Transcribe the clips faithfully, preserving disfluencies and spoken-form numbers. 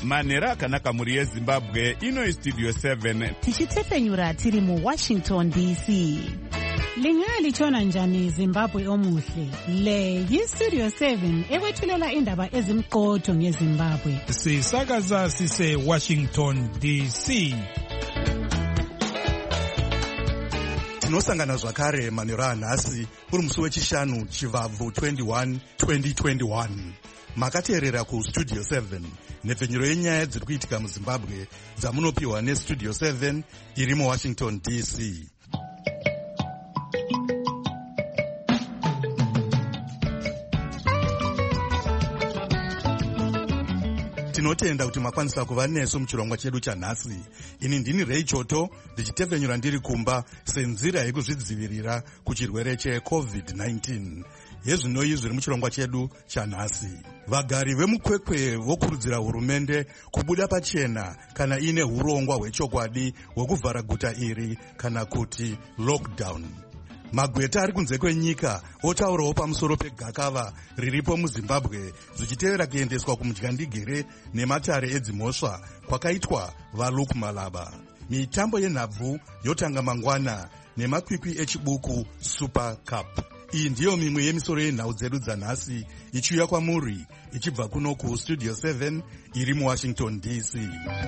Manera akanaka muri yeZimbabwe. Ino Studio seven. Tichitefenyura tiri mu Washington D C. Lingali chona njani Zimbabwe omuhle. Le yi Studio seven ekwethulela indaba ezimqotho ngeZimbabwe. Sisakaza sise Washington D C. Tinosangana zvakare manero anhasi uri musi wechishanu Chivabvu twenty-one twenty twenty-one. Makateerera ku Studio seven nepfenyuro yenyaya dziri kuitika muZimbabwe dzamunopiwa neStudio seven iri muWashington D C. Tinotenda kuti makwanisa kuva nesu muchirongwa chedu chanhasi. Ini ndini Ray Choto ndichitefenyura ndiri kumba senzira yekuzvidzivirira kuchirwere cheCovid nineteen. Yezvinoi zviri muchirongwa chedu chanhasi. Vagari vemukwekwe vokurudzira hurumende kubuda pachena kana ine hurongwa hwechokwadi hwekuvhara guta iri kana kuti lockdown. Magweta ari kunze kwenyika otaurawo pamusoro pegakava riripo muZimbabwe zvichitevera kuendeswa kumudyandigere nematare edzimhosva kwakaitwa vaLuke Malaba. Mitambo yenhabvu yotanga mangwana nemakwikwi echibuku Super Cup. Iyi ndiyo mimwe yemisoro yenhau dzedu dzanhasi ichiuya kwamuri ichibva kuno ku Studio seven iri muWashington D C.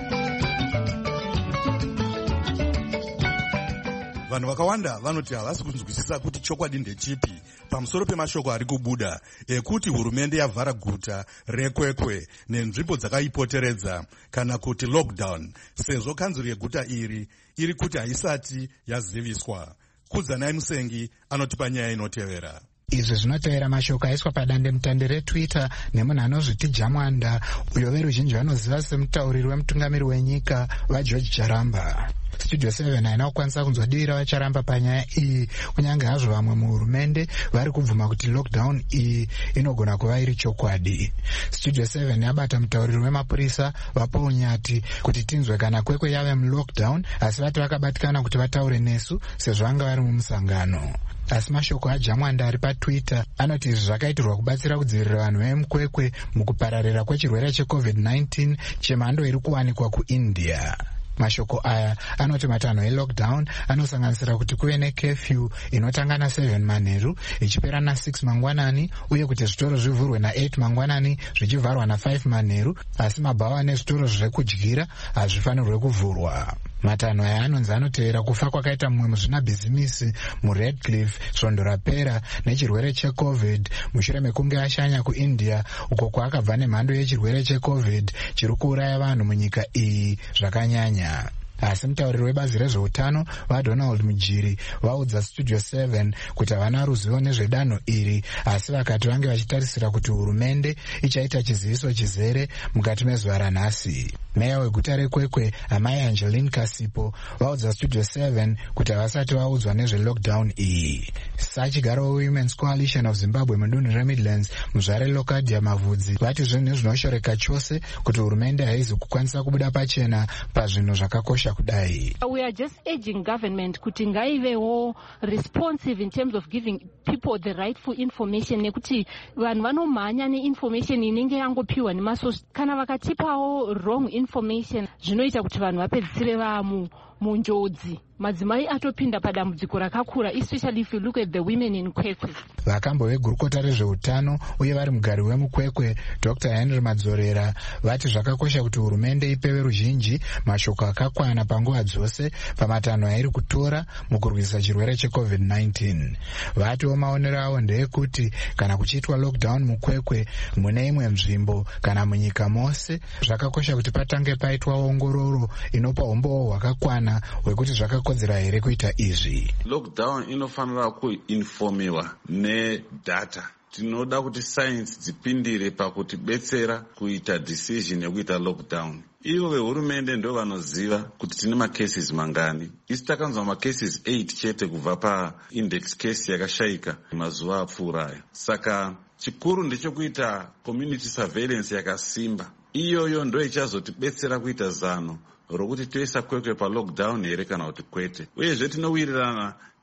Vanhu vakawanda vanoti havasi kunzwisisa kuti chokwadi ndechipi pamusoro pemashoko ari kubuda ekuti hurumende yavhara guta rekwekwe nenzvimbo dzakaipoteredza kana kuti lockdown sezvo kanzuro yeguta iri iri kuti haisati yaziviswa. Kudzanai Musengi anotipa nyaya inotevera. Izvi zvinotevera mashoko aiswa padande mutande reTwitter nemunhu anozviti Jamwanda uyo veruzhinji vanoziva semutauriri wemutungamiri wenyika vaGeorge Charamba. Studio seven haina kukwanisa kunzwadivira vacharamba panyaya iyi kunyange hazvo vamwe muhurumende vari kubvuma kuti lockdown iyi inogona kuva iri chokwadi. Studio seven yabata mutauriri wemapurisa vaPaul Nyati kuti tinzwe kana kwekwe yave mulockdown asi vati vakabatikana kuti vataure nesu sezvo vanga vari mumusangano. Asi mashoko aJamwanda ari paTwitter anoti izvi zvakaitirwa kubatsira kudzivirira vanhu vemukwekwe mukupararira kwechirwere cheCovid nineteen chemhando iri kuwanikwa kuIndia. Mashoko aya anoti matanho elockdown anosanganisira kuti kuve necurfew inotanga na seven manheru ichipera na six mangwanani uye kuti zvitoro zvivhurwe na eight mangwanani zvichivharwa na five manheru asi mabhawa nezvitoro zvekudyira hazvifanirwe kuvhurwa. Matanho aya anonzi anotevera kufa kwakaita mumwe muzvinabhizimisi muRedcliffe svondo rapera nechirwere cheCovid mushure mekunge ashanya kuIndia uko kwaakabva nemhando yechirwere cheCovid chiri kuuraya vanhu munyika iyi zvakanyanya. Asi mutauriri webazi rezveutano vaDonald Mujiri vaudza Studio seven kuti havana ruzivo nezvedanho iri asi vakati vange vachitarisira kuti hurumende ichaita chiziviso chizere mukati mezuva ranhasi. Meya weguta rekwekwe amai Angeline Kasipo vaudza Studio seven kuti havasati vaudzwa nezvelockdown iyi. Sachigaro weWomen's Coalition of Zimbabwe mudunhu reMidlands muzvare Lokadia Mavudzi vati zvinhu zvinoshoreka chose kuti hurumende haizi kukwanisa kubuda pachena pazvinhu zvakakosha kudai. We are just urging government kuti ngaivewo responsive in terms of giving people the rightful information nekuti vanhu vanomhanya neinformation inenge yangopiwa nemasource. Kana vakatipawo wrong information zvinoita kuti vanhu vapedzisire vamu munjodzi. Madzimai atopinda padambudziko rakakura especially if you look at the women in Kwekwe. Vakambo vegurukota rezveutano uye vari mugari wemukwekwe Doctor Henry Madzorera vati zvakakosha kuti hurumende ipewe ruzhinji mashoko akakwana panguva dzose pamatanho airi kutora mukurwisa chirwere cheCovid nineteen. Vatiwo maonero avo ndeyekuti kana kuchiitwa lockdown mukwekwe mune imwe nzvimbo kana munyika mose zvakakosha kuti patange paitwa ongororo inopa umbowo hwakakwana hwekuti zvakakodzera here kuita izvi. Lockdown inofanira kuinformiwa nedata. Tinoda kuti science dzipindire pakutibetsera kuita decision yekuita lockdown. Ivo vehurumende ndo vanoziva kuti tine macases mangani. Isi takanzwa macases eight chete kubva paindex case yakashayika mazuva apfuuraya. Saka chikuru ndechekuita community surveillance yakasimba. Iyoyo ndo ichazotibetsera kuita zano rokuti toisa kwekwe pa lockdown here kana kuti kwete. Uyezve tinowirirana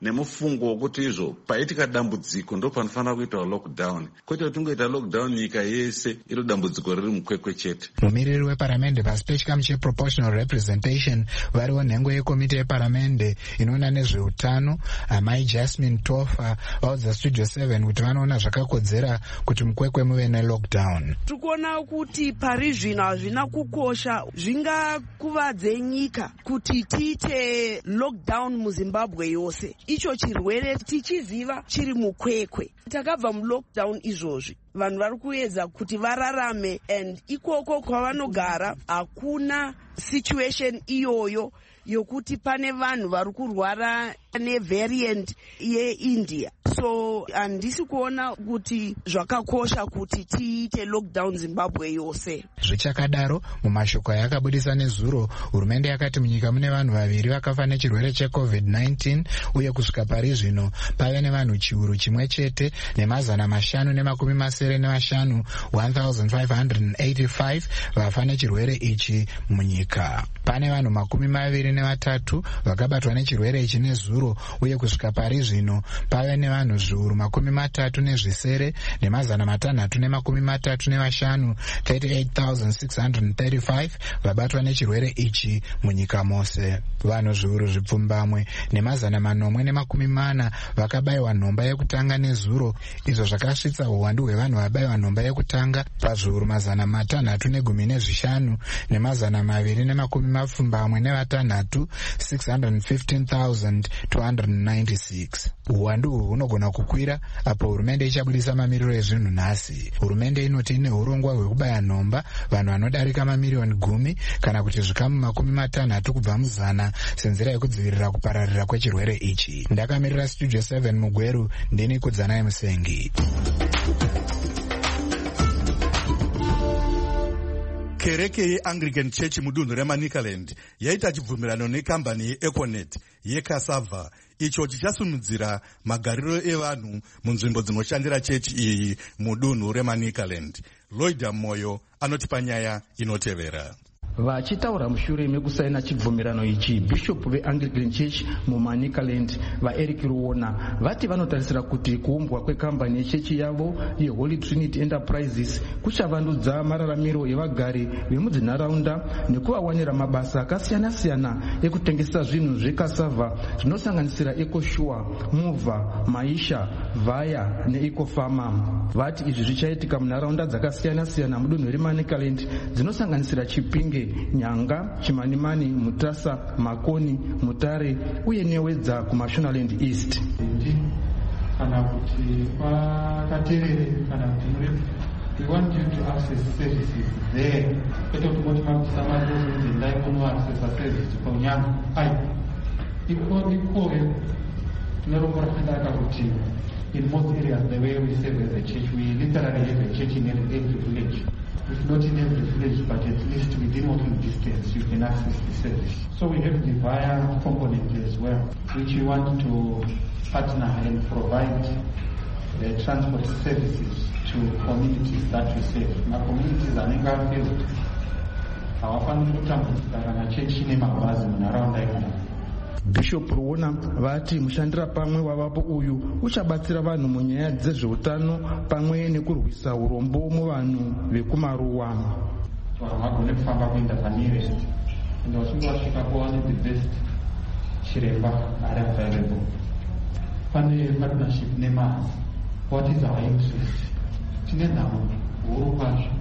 nemufungo wokuti izvo paitika dambudziko ndo panofanira kuitawo lockdown, kwete kuti tungoita lockdown nyika yese iro dambudziko riri mukwekwe chete. Mumiriri weparamende pasi pechikamu cheproportional representation variwo nhengo yekomiti yeparamende inoona nezveutano amai Jasmine Tofa vaudza Studio seven kuti vanoona zvakakodzera kuti mukwekwe muve nelockdown. Tikuona kuti pari zvino hazvina kukosha, zvingakuvadze nyika kuti tiite lockdown muZimbabwe yose. Icho chirwere tichiziva chiri mukwekwe. Takabva mulockdown izvozvi vanhu vari kuedza kuti vararame, and ikoko kwavanogara hakuna situation iyoyo yokuti pane vanhu vari kurwara nevariant yeIndia. So handisi kuona kuti zvakakosha kuti tiite lockdown Zimbabwe yose. Zvichakadaro, mumashoko ayakabudisa nezuro, hurumende yakati munyika mune vanhu vaviri vakafa nechirwere checovid nineteen uye kusvika pari zvino pave nevanhu chiuru chimwe chete nemazana mashanu nemakumi masere nevashanu one thousand five hundred eighty-five vafa nechirwere ichi munyika. Pane vanhu makumi maviri nevatatu vakabatwa nechirwere ichi nezuro uye kusvika pari zvino pave nevanhu zviuru makumi matatu nezvisere nemazana matanhatu nemakumi matatu nevashanu thirty-eight thousand six hundred thirty-five vabatwa nechirwere ichi munyika mose. Vanhu zviuru zvipfumbamwe nemazana manomwe nemakumi mana vakabayiwa nhomba yekutanga nezuro, izvo zvakasvitsa uwandu hwevanhu vabayiwa nhomba yekutanga pazviuru mazana matanhatu negumi nezvishanu nemazana maviri nemakumi mapfumbamwe nevatanhatu six hundred fifteen thousand two hundred ninety-six. Uwandu uhu hunogona kukwira apo hurumende ichabudisa mamiriro ezvinhu nhasi. Hurumende inoti ine urongwa hwekubaya nhomba vanhu vanodarika mamiriyoni gumi kana kuti zvikamu makumi matanhatu kubva muzana senzira yekudzivirira kupararira kwechirwere ichi. Ndakamirira Studio seven Mugweru, ndini Kudzanai Musengi. Kereke yeAnglican Church mudunhu reManicaland yaita chibvumirano nekambani yeEconet yeCassava icho chichasimudzira magariro evanhu munzvimbo dzinoshandira chechi iyi mudunhu reManicaland. Lloyd Moyo anotipa nyaya inotevera. Vachitaura mushure mekusaina chibvumirano ichi, Bishop veAnglican Church muManicaland vaEric Ruona vati vanotarisira kuti kuumbwa kwekambani yechechi yavo yeHoly Trinity Enterprises kuchavandudza mararamiro evagari vemudzinharaunda nekuvawanira mabasa akasiyana-siyana ekutengesa zvinhu zvekasava zvinosanganisira EcoSure, Mova, Maisha, Vaya neEcoFarma. Vati izvi zvichaitika munharaunda dzakasiyana-siyana mudunhu reManicaland dzinosanganisira Chipinge, Nyanga, Chimanimani, Mutasa, Makoni, Mutare uye newedza kuMashonaland East. Kana kuti vakaterere kana kuti we want you to access services there. Kwete kuti moti makusama kuti ndai kuno access services kwa Nyanga. Ai. Iko iko tunarombora kudaka kuti in most areas the way we serve as a church, we literally have a church in every village. If not in every village, but at least within walking distance, you can access the service. So we have the Via component as well, which we want to partner and provide uh, transport services to communities that we serve. Now, communities are in our field. Our family transport and a church in our around there. Bishop Ruona vati mushandira pamwe wavapo uyu uchabatsira vanhu munyaya dzezveutano pamwe nekurwisa urombo muvanhu vekumaruwa. Vagone kufamba kuenda panearest ende vachinge vasvika kuwane the best chiremba ari available. Pane partnership neMars. What is our interest? Tine nhamo huru kwazvo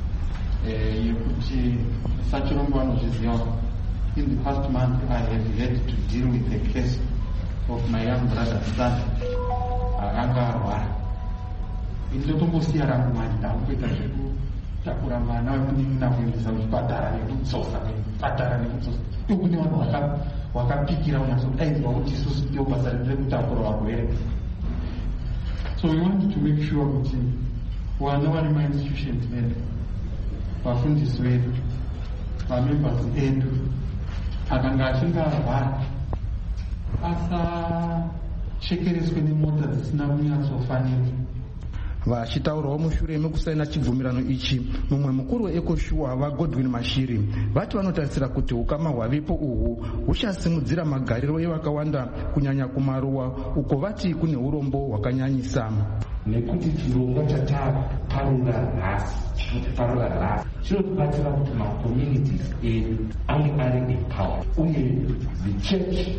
yekuti sachirombo vanozviziva. In the past month, I have had to deal with the case of my young brother's son, akanga arwara. Ndinotombosiya rangu manje ndakuita zvekutakura mwana wekunin'ina kuendesa kuchipatara nekudzosa kuchipatara nekudzosa. Kune vanhu vakapikira kunyatsodainzwa kuti isusu ndiwo basa redu rekutakura varwere. So we want to make sure kuti vana vari mainstitutions medu, vafundisi vedu, vamembers edu, akanga achinge arwara asachekereswe nemota dzisina kunyatsofanira. Vachitaurawo mushure mekusaina chibvumirano ichi, mumwe mukuru weEcoSure vaGodwin Mashiri vati vanotarisira kuti ukama hwavipo uhu huchasimudzira magariro evakawanda kunyanya kumaruwa uko vati kune urombo hwakanyanyisa. Nekuti chirongwa chataparura nhasi chinotiparura nhasi chinotibatsira kuti macommunities edu ange ari empowered uye the church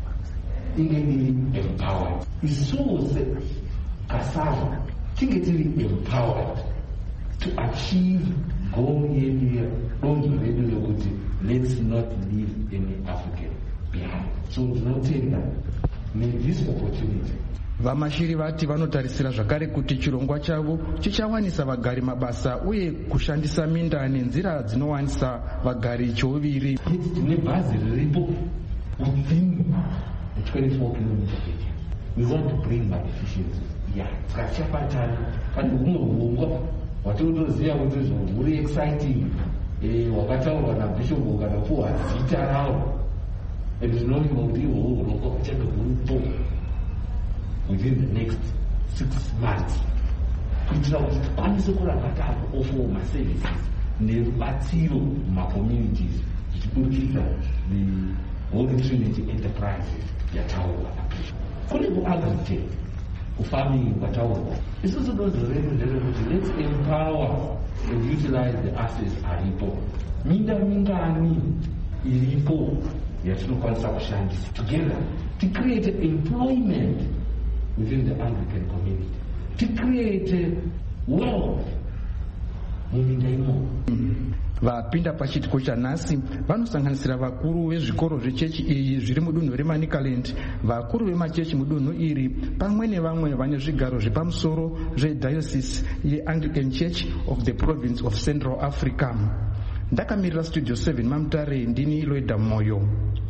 inge iri empowered. Isuse kasava tinge tiri empowered to achieve goal yedu donzvo redu rekuti let's not leave any African behind. So ndinotenda this opportunity. Vamashiri vati vanotarisira zvakare kuti chirongwa chavo chichawanisa vagari mabasa uye kushandisa minda nenzira dzinowanisa vagari choviri. Tine bhazi riripo within the twenty-four kilometer area. We want to bring more efficiency. Yeah, tikachabatana pane humwe hurongwa hwatinotoziva kuti huri exciting hwakataurwa naBishop kana kuwa zita rawo, and zvinoonekwa kuti ihwohwo hurongwa huchabe huripo within the next six months kuitira kuti tikwanise kuramba takuoffer maservices nerubatsiro mumacommunities zvichiburikidza the Holy Trinity enterprises yataurwa naBishop. Kune kuagritech kufarming kwataurwa, isusu donzvo redu nderekuti let's empower and utilize the assets aripo. Minda mingani iripo yatinokwanisa kushandisa together to create employment within the Anglican community, to create wealth muminda imo. Vapinda pachitiko chanhasi vanosanganisira vakuru vezvikoro zvechechi iyi zviri mudunhu reManicaland, vakuru vemachechi mudunhu iri pamwe nevamwe vane zvigaro zvepamusoro zvedayosisi yeAnglican Church of the Province of Central Africa. Ndakamirira Studio seven Mamutare, ndini Loida Moyo.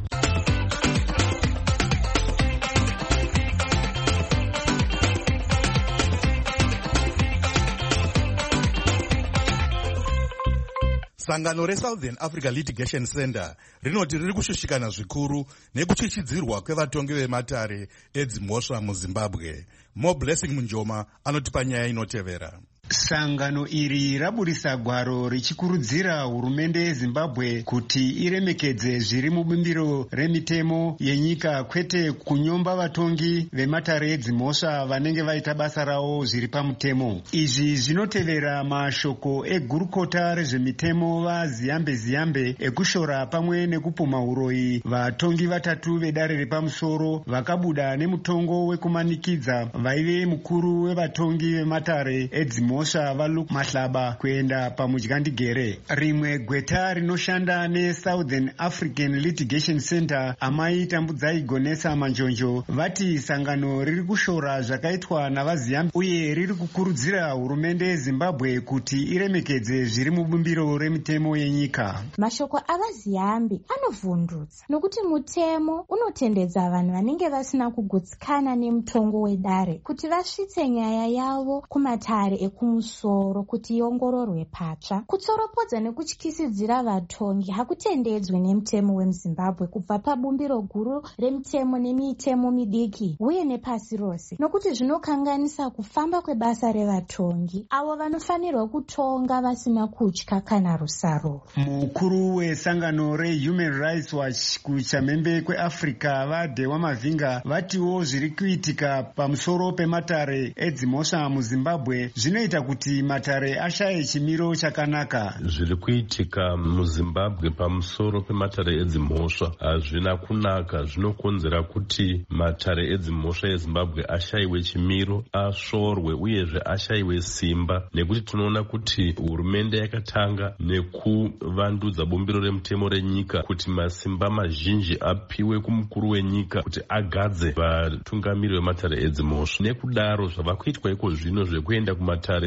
Sangano reSouthern Africa Litigation Center rinoti riri kushushikana zvikuru nekuchichidzirwa kwevatongi vematare edzimhosva muZimbabwe. Mo Blessing Munjoma anotipa nyaya inotevera. Sangano iri raburisa gwaro richikurudzira hurumende yeZimbabwe kuti iremekedze zviri mubumbiro remitemo yenyika, kwete kunyomba vatongi vematare edzimhosva vanenge vaita basa ravo zviri pamutemo. Izvi zvinotevera mashoko egurukota rezvemitemo vaZiyambe Ziyambe ekushora pamwe nekupuma uroyi vatongi vatatu vedare repamusoro vakabuda nemutongo wekumanikidza vaive mukuru wevatongi vematare edzimhosva vaLuke Mahlaba kuenda pamudyandigere. Rimwe gweta rinoshanda neSouthern African Litigation Center, Amai Tambudzai Gonesa Manjonjo, vati sangano riri kushora zvakaitwa navaZiyambe uye riri kukurudzira hurumende yeZimbabwe kuti iremekedze zviri mubumbiro remitemo yenyika. Mashoko avaZiyambe anovhundutsa nokuti mutemo unotendedza vanhu vanenge vasina kugutsikana nemutongo wedare kuti vasvitse nyaya yavo kumatare eku musoro kuti iongororwe patsva. Kutsoropodza nekutyisidzira vatongi hakutendedzwe nemutemo wemuZimbabwe kubva pabumbiro guru remitemo nemitemo midiki uye nepasi rose, nokuti zvinokanganisa kufamba kwebasa revatongi avo vanofanirwa kutonga vasina kutya kana rusaro. Mukuru wesangano reHuman Rights Watch kuchamhembe kweAfrica vaDewa Mavinga vatiwo zviri kuitika pamusoro pematare edzimhosva muZimbabwe zvinoita kuti matare ashaye chimiro chakanaka. Zviri kuitika muZimbabwe pamusoro pematare edzimhosva hazvina kunaka. Zvinokonzera kuti matare edzimhosva eZimbabwe ashayiwe chimiro, ashorwe uyezve ashayiwe simba, nekuti tinoona kuti hurumende yakatanga nekuvandudza bumbiro remutemo renyika kuti masimba mazhinji apiwe kumukuru wenyika kuti agadze vatungamiri vematare edzimhosva. Nekudaro zvava kuitwa iko zvino zvekuenda kumatare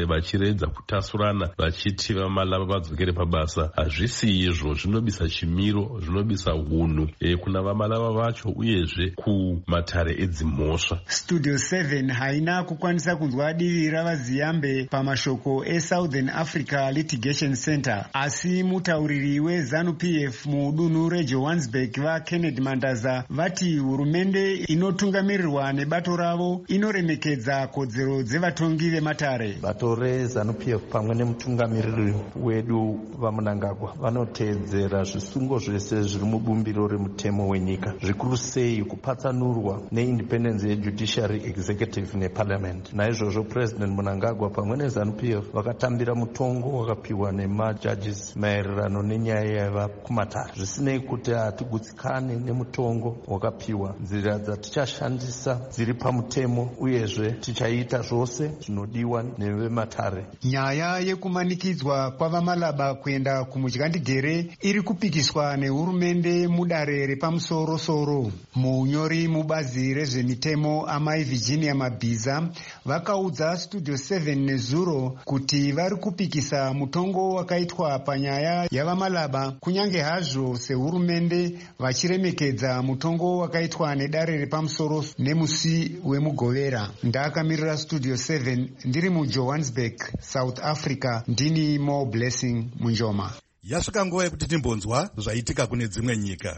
matare vachiredza kutasurana vachiti vamalava vadzokere pabasa. Hazvisi izvo, zvinobisa chimiro, zvinobisa unhu e, kuna vamalava vacho uyezve kumatare edzimhosva. Studio seven haina kukwanisa kunzwa divi ravaziyambe pamashoko eSouthern Africa Litigation Center, asi mutauriri weZANU P F mudunhu reJohannesburg vaKennedy Mandaza vati hurumende inotungamirirwa nebato ravo inoremekedza kodzero dzevatongi vematare. Bato reZANU P F pamwe nemutungamiriri wedu vaMnangagwa vanoteedzera zvisungo zvese zviri mubumbiro remutemo wenyika, zvikuru sei kupatsanurwa neindependence yejudiciary, executive neparliament. Naizvozvo President Mnangagwa pamwe neZANU P F vakatambira mutongo wakapiwa nemajudges maererano nenyaya yava kumatare. Zvisinei kuti hatigutsikane nemutongo wakapiwa, nzira dzatichashandisa dziri pamutemo uyezve tichaita zvose zvinodiwa nevematare. Nyaya yekumanikidzwa kwavamalaba kuenda kumudyandigere iri kupikiswa nehurumende mudare repamusoro-soro. Munyori mubazi rezvemitemo amai Virginia Mabhiza vakaudza Studio seven nezuro kuti vari kupikisa mutongo wakaitwa panyaya yavamalaba, kunyange hazvo sehurumende vachiremekedza mutongo wakaitwa nedare repamusoro nemusi wemugovera. Ndakamirira Studio seven ndiri muJohannesburg, South Africa. Ndini Mo Blessing Munjoma. Yasvika nguva yekuti timbonzwa zvaitika kune dzimwe nyika.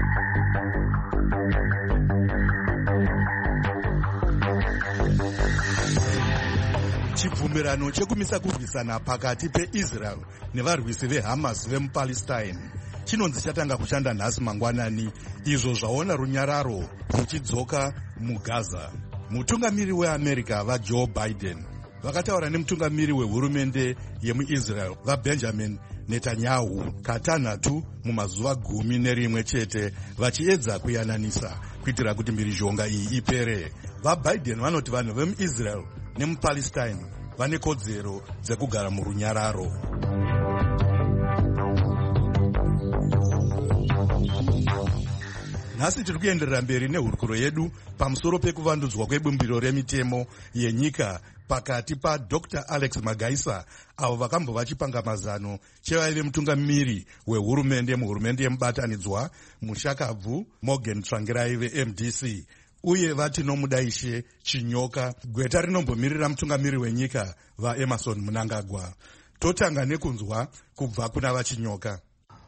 Chibvumirano chekumisa kurwisana pakati peIsrael nevarwisi veHamas vemupalestine chinonzi chatanga kushanda nhasi mangwanani, izvo zvaona runyararo ruchidzoka muGaza. Mutungamiri weAmerica vaJoe Biden vakataura nemutungamiri wehurumende yemuIsrael vaBenjamin Netanyahu katanhatu mumazuva gumi nerimwe chete, vachiedza kuyananisa kuitira kuti mhirizhonga iyi ipere. VaBiden vanoti vanhu vemuIsrael nemupalestine vane kodzero dzekugara murunyararo. Nhasi tiri kuenderera mberi nehurukuro yedu pamusoro pekuvandudzwa kwebumbiro remitemo yenyika pakati paDr Alex Magaisa avo vakambova vachipanga mazano chevaive mutungamiri wehurumende muhurumende yemubatanidzwa mushakabvu Morgan Tsvangirai veM D C, uye vati nomudaishe Chinyoka, gweta rinombomirira mutungamiri wenyika vaEmmerson Mnangagwa. Totanga nekunzwa kubva kuna vaChinyoka.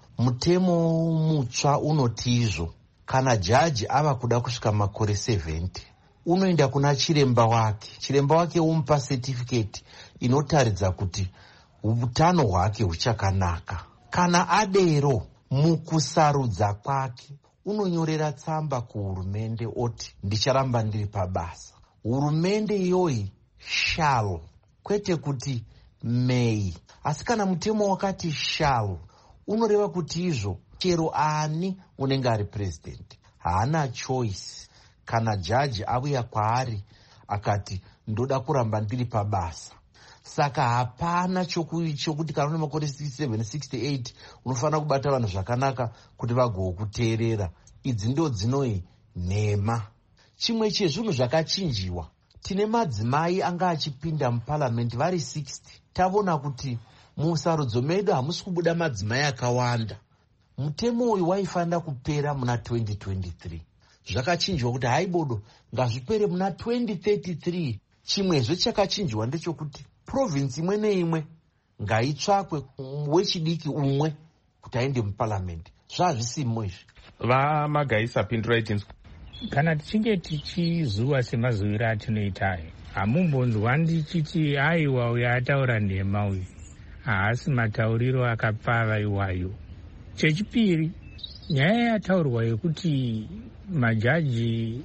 Mutemo mutsva unoti izvo kana jaji ava kuda kusvika makore seventy unoenda kuna chiremba wake, chiremba wake umupa certificate inotaridza kuti utano hwake huchakanaka. Kana adero mukusarudza kwake unonyorera tsamba kuhurumende oti ndicharamba ndiri pabasa. Hurumende iyoyi shall, kwete kuti may. Asi kana mutemo wakati shall unoreva kuti izvo chero ani unenge ari president haana choice. Kana jaji auya kwaari akati ndoda kuramba ndiri pabasa, saka hapana chokuti kana une makore sixty-seven sixty-eight unofanira kubata vanhu zvakanaka kuti vagokuteerera. Idzi ndo dzinoi nhema. Chimwe chezvinhu zvakachinjiwa, tine madzimai anga achipinda muparliament vari sixty. Tavona kuti musarudzo medu hamusi kubuda madzimai akawanda. Mutemo uyu waifanira kupera muna twenty twenty-three. Zvakachinjwa kuti haibodo ngazvipere muna twenty thirty-three. Chimwezve chakachinjwa ndechokuti province imwe neimwe ngaitsvakwe wechidiki umwe kuti aende muparliament. Zvazvisimo izvi. VaMagaisa pindurai tinzwa. Kana tichinge tichizuva semazuviro atinoita ayo, hamumbonzwa ndichiti aiwa uyo ataura nhema uyu haasi matauriro akapfava iwayo. Chechipiri, nyaya yataurwa yekuti majaji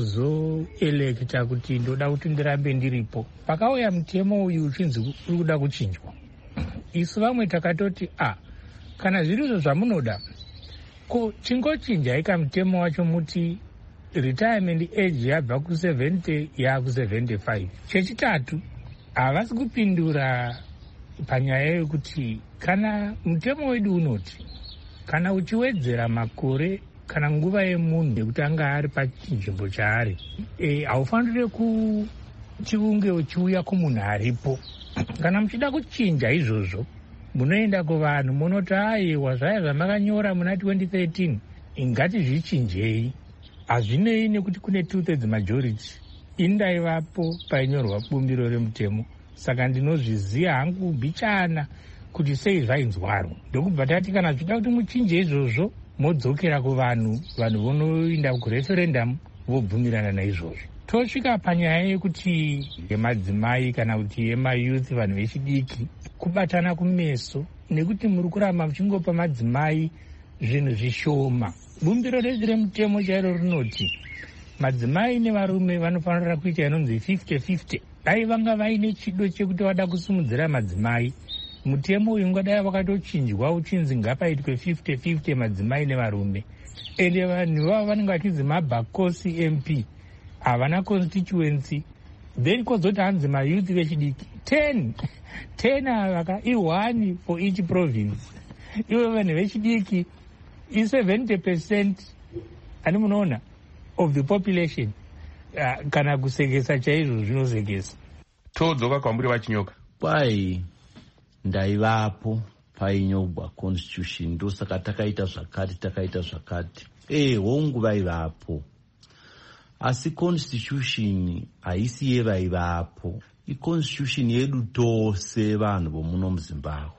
anozoelekta kuti ndoda kuti ndirambe ndiripo. Pakauya mutemo uyu uchinzi uri kuda kuchinjwa, isu vamwe takatoti a kana zvirizvo zvamunoda ko chingochinjai kamutemo wacho muti retirement age yabva ku seventy yaku seventy-five. Chechitatu, havasi kupindura panyaya yekuti kana mutemo wedu unoti kana uchiwedzera makore kana nguva yemunhu yekuti anga ari pachinzvimbo chaari, e, haufanire chiunge uchiuya kumunhu aripo. Kana muchida kuchinja izvozvo munoenda kuvanhu munoti aiwa zvaya zvamakanyora muna twenty thirteen ngatizvichinjei. Hazvinei nekuti kune two thirds majority. Ini ndaivapo painyorwa bumbiro remutemo, saka ndinozviziva hangu mbichana kuti sei zvainzwaro. Ndokubva tati kana zvida kuti muchinje izvozvo modzokera kuvanhu, vanhu vonoenda kureferendum vobvumirana naizvozvo. Tosvika panyaya yekuti yemadzimai kana kuti yemayouth, vanhu vechidiki kubatana kumeso nekuti muri kuramba muchingopa madzimai zvinhu zvishoma. Bumbiro redu remutemo chairo rinoti madzimai nevarume vanofanira kuita inonzi fifty fifty. Dai vanga vaine chido chekuti vada kusimudzira madzimai, mutemo uyu ungadai wakatochinjwa uchinzi ngapaitwe fifty fifty madzimai nevarume. Ende vanhu vavo vanenge vachinzi mabhakosi M P havana constituency. Then kozoti hanzi mayouth vechidiki ten ten avaka i1 for each province. Ivo vanhu vechidiki i seventy percent ani munoona of the population. Uh, kana kusegesa chaizvo zvinosegesa. Todzoka kwamburi vachinyoka. Kwai ndaivapo painyogwa constitution, ndosaka takaita zvakati takaita zvakati. Eh, hongu vaivapo. Asi constitution haisi yevaivapo. I-constitution yedu tose vanhu vomuno muZimbabwe.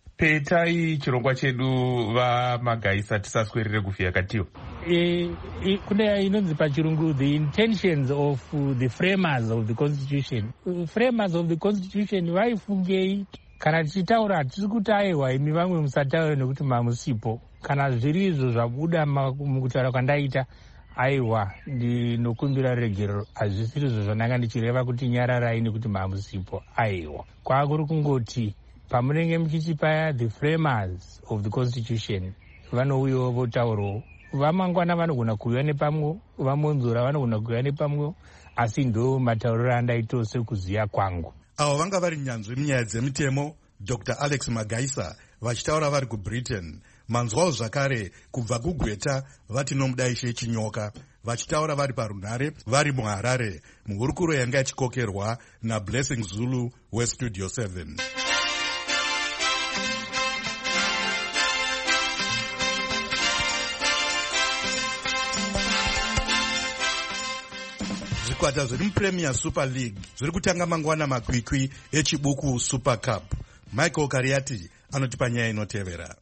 Petai chirongwa chedu vamagaisa tisaswerere kufia katiyo. E, e, kune inonzi pachirungu the intentions of uh, the framers of the constitution. Uh, framers of the constitution vaifungei. Kana tichitaura hatisi kuti aiwa imi vamwe musataura nekuti mamusipo. Kana zviri izvo zvabuda mukutaura kwandaita aiwa ndinokumbira regero, hazvisiri izvo zvandanga ndichireva kuti nyararai nekuti mamusipo. Aiwa kwakuri kungoti pamunenge muchiti paya the framers of the constitution vanouyawo votaurawo. Vamangwana vanogona kuuya nepamwe, vamonzora vanogona kuuya nepamwe, asi ndo matauriro andaitose kuziya kwangu. Avo vanga vari nyanzvi munyaya dzemitemo Doctor Alex Magaisa vachitaura vari kuBritain. Manzwawo zvakare kubva kuGweta vati nomudaishe Chinyoka vachitaura vari parunhare vari muHarare muhurukuro yanga ichikokerwa naBlessing Zulu weStudio seven. Zvikwata zviri muPremier Super League zviri kutanga mangwana makwikwi echibuku Super Cup. Michael Kariati anotipa nyaya inotevera.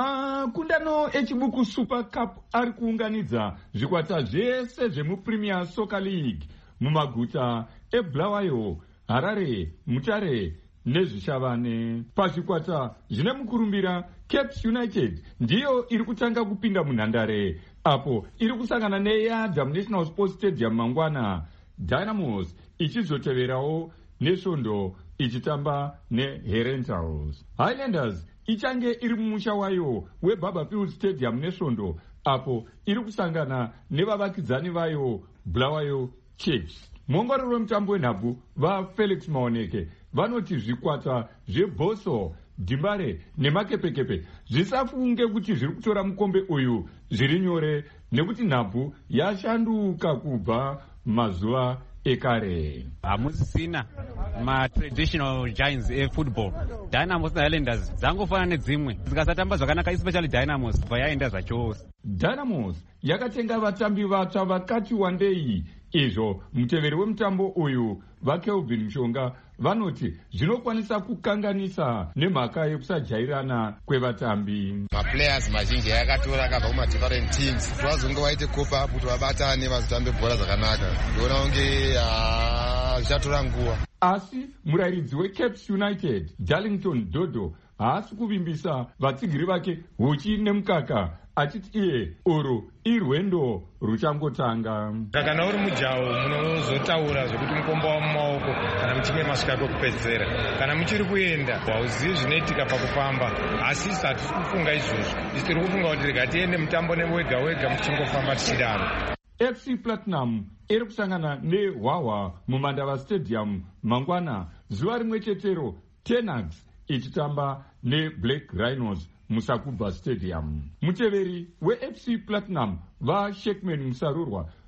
Makundano echibuku Super Cup ari kuunganidza zvikwata zvese zvemuPremier Soccer League mumaguta eBulawayo, Harare, Mutare nezvishavane. Pazvikwata zvine mukurumbira Cape United ndiyo iri kutanga kupinda munhandare, apo iri kusangana neYadam National Sports Stadium mangwana, Dynamos ichizoteverawo neSvondo ichitamba neHerentals. Highlanders ichange iri mumusha wayo weBarberfield Stadium neSvondo, apo iri kusangana nevavakidzani vayo Bulawayo Chiefs. Muongororo wemutambo wenhabvu vaFelix Maoneke vanoti zvikwata zveBhoso, Dimbare nemakepekepe zvisafunge kuti zviri kutora mukombe uyu zviri nyore, nekuti nhabvu yashanduka kubva mazuva ekare. Hamusisina ma-traditional giants efootball. Dynamos naHighlanders dzangofana nedzimwe dzikasatamba zvakanaka, especially Dynamos bva yaenda zvachose. Dynamos yakatenga vatambi vatsva vakati wandei. Izvo muteveri wemutambo uyu vaKelvin Mshonga vanoti zvinokwanisa kukanganisa nemhaka yekusajairana kwevatambi. Maplayers mazhinji akatora akabva kuma different teams kuti vazonge vaite cope up kuti vabatane vazotambe bhora zvakanaka. Ndiona unge zvichatora nguva. Asi murayiridzi weCape United Darlington Dodo haasi kuvimbisa vatsigiri vake huchi nemukaka, achiti iye uru irwendo ruchangotanga. Kana uri mujaho munozotaura zvokuti mukomba wamumaoko kana muchinge masvika kwekupedzisira. Kana muchiri kuenda hauzivi zvinoitika pakufamba, asi isi hatisi kufunga izvozvo. Isi tiri kufunga kuti rega tiende mutambo wega wega muchingofamba tichidaro. F C Platinum iri kusangana neHwaHwa muMandava Stadium mangwana, zuva rimwe chetero Tenax ichitamba neBlack Rhinos muSakubva Stadium. Muteveri weF C Platinum vaSheckman Musarurwa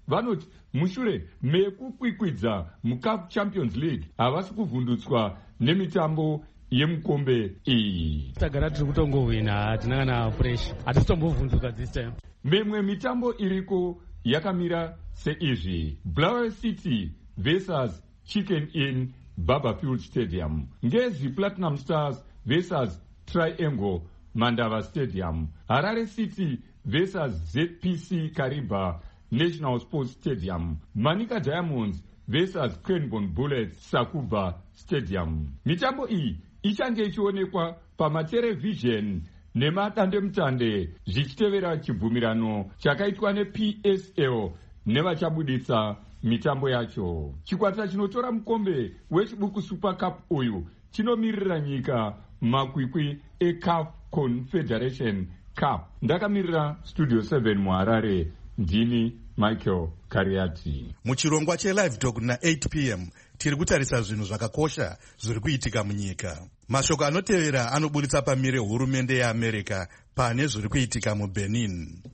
vanoti mushure mekukwikwidza muCAF Champions League havasi kuvhundutswa nemitambo yemukombe iyi. Tagara tiri kutongohwina, hatina kana fresh, hatitombovhunduka this time. Memwe mitambo iriko yakamira seizvi: Blair City versus Chicken Inn Barberfield Stadium, Ngezi Platinum Stars versus Triangle Mandava Stadium, Harare City versus Z P C Kariba National Sports Stadium, Manica Diamonds versus Cranbourne Bullets Sakuba Stadium. Mitambo iyi ichange ichionekwa pamatelevision nemadandemutande zvichitevera chibvumirano chakaitwa neP S L nevachabuditsa mitambo yacho. Chikwata chinotora mukombe wechibuku Super Cup uyu chinomirira nyika makwikwi eCAF Confederation Cup. Ndakamirira Studio seven muHarare, ndini Michael Kariati. Muchirongwa cheLive Talk na eight p m tiri kutarisa zvinhu zvakakosha zviri kuitika munyika. Mashoko anotevera anoburitsa pamire hurumende yeAmerica pane zviri kuitika muBenin.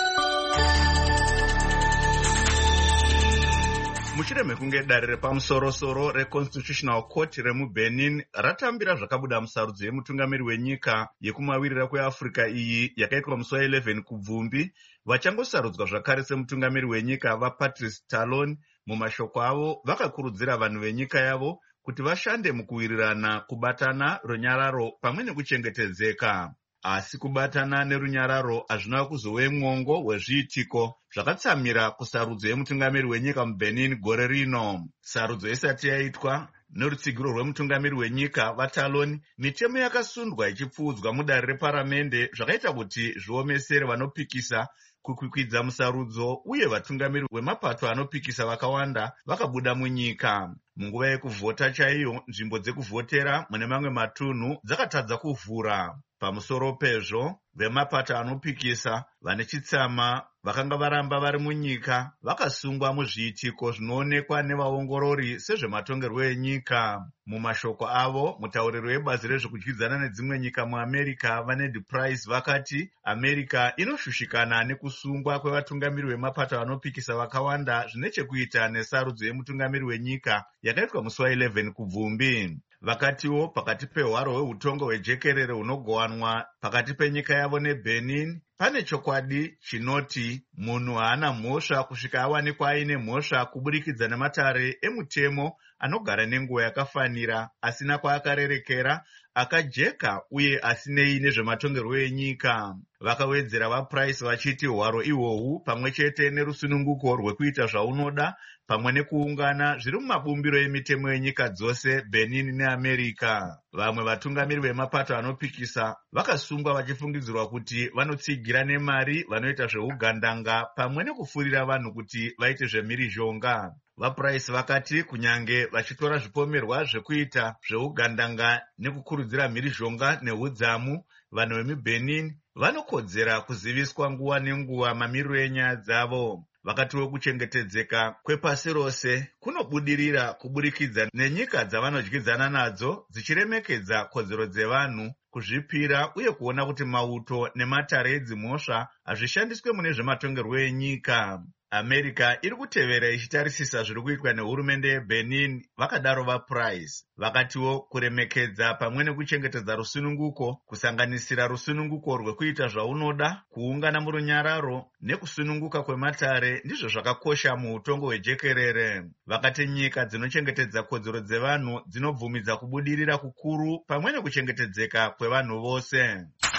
Mushure mekunge dare repamusoro-soro reConstitutional Court remuBenin ratambira zvakabuda musarudzo yemutungamiri wenyika yekumavirira kweAfrica iyi yakaitwa musi wa11 kubvumbi, vachangosarudzwa zvakare semutungamiri wenyika vaPatrice Talon mumashoko avo vakakurudzira vanhu venyika yavo kuti vashande mukuwirirana, kubatana, runyararo pamwe nekuchengetedzeka. Asi kubatana nerunyararo hazvina kuzove mwongo wezviitiko zvakatsamira kusarudzo yemutungamiri wenyika muBenin gore rino. Sarudzo isati yaitwa nerutsigiro rwemutungamiri wenyika vaTalon, mitemo yakasundwa ichipfuudzwa mudare reparamende zvakaita kuti zviomesere vanopikisa kukwikwidza musarudzo, uye vatungamiri vemapato anopikisa vakawanda vakabuda munyika. Munguva yekuvhota chaiyo, nzvimbo dzekuvhotera mune mamwe matunhu dzakatadza kuvhura. Pamusoro pezvo, vemapato anopikisa vane chitsama vakanga varamba vari munyika vakasungwa muzviitiko zvinoonekwa nevaongorori sezvematongerwo enyika. Mumashoko avo, mutauriri webazi rezvekudyidzana nedzimwe nyika muAmerica vaNed Price vakati America inoshushikana nekusungwa kwevatungamiri vemapato anopikisa vakawanda zvine chekuita nesarudzo yemutungamiri wenyika yakaitwa musi wa11 kubvumbi. Vakatiwo pakati pehwaro hweutongo hwejekerere hunogowanwa pakati penyika yavo neBenin, pane chokwadi chinoti munhu haana mhosva kusvika awanikwa aine mhosva kuburikidza nematare emutemo anogara nenguva yakafanira, asina kwaakarerekera, akajeka uye asinei nezvematongerwo enyika. Vakawedzera vaPrice vachiti hwaro ihwohu pamwe chete nerusununguko rwekuita zvaunoda pamwe nekuungana zviri mumabumbiro emitemo yenyika dzose Benin neAmerica. Vamwe vatungamiri vemapato anopikisa vakasungwa vachifungidzirwa kuti vanotsigira nemari vanoita zveugandanga pamwe nekufurira vanhu kuti vaite zvemhirizhonga. VaPrice vakati kunyange vachitora zvipomerwa zvekuita zveugandanga nekukurudzira mhirizhonga neudzamu, vanhu vemuBenin vanokodzera kuziviswa nguva nenguva mamiriro enyaya dzavo. Vakatiwo kuchengetedzeka kwepasi rose kunobudirira kuburikidza nenyika dzavanodyidzana nadzo dzichiremekedza kodzero dzevanhu, kuzvipira uye kuona kuti mauto nematare edzimhosva hazvishandiswe mune zvematongerwo enyika. America iri kutevera ichitarisisa zviri kuitwa nehurumende yeBenin, vakadaro vaPrice. Vakatiwo kuremekedza pamwe nekuchengetedza rusununguko, kusanganisira rusununguko rwekuita zvaunoda, kuungana murunyararo nekusununguka kwematare ndizvo zvakakosha muutongo hwejekerere. Vakati nyika dzinochengetedza kodzero dzevanhu dzinobvumidza kubudirira kukuru pamwe nekuchengetedzeka kwevanhu vose.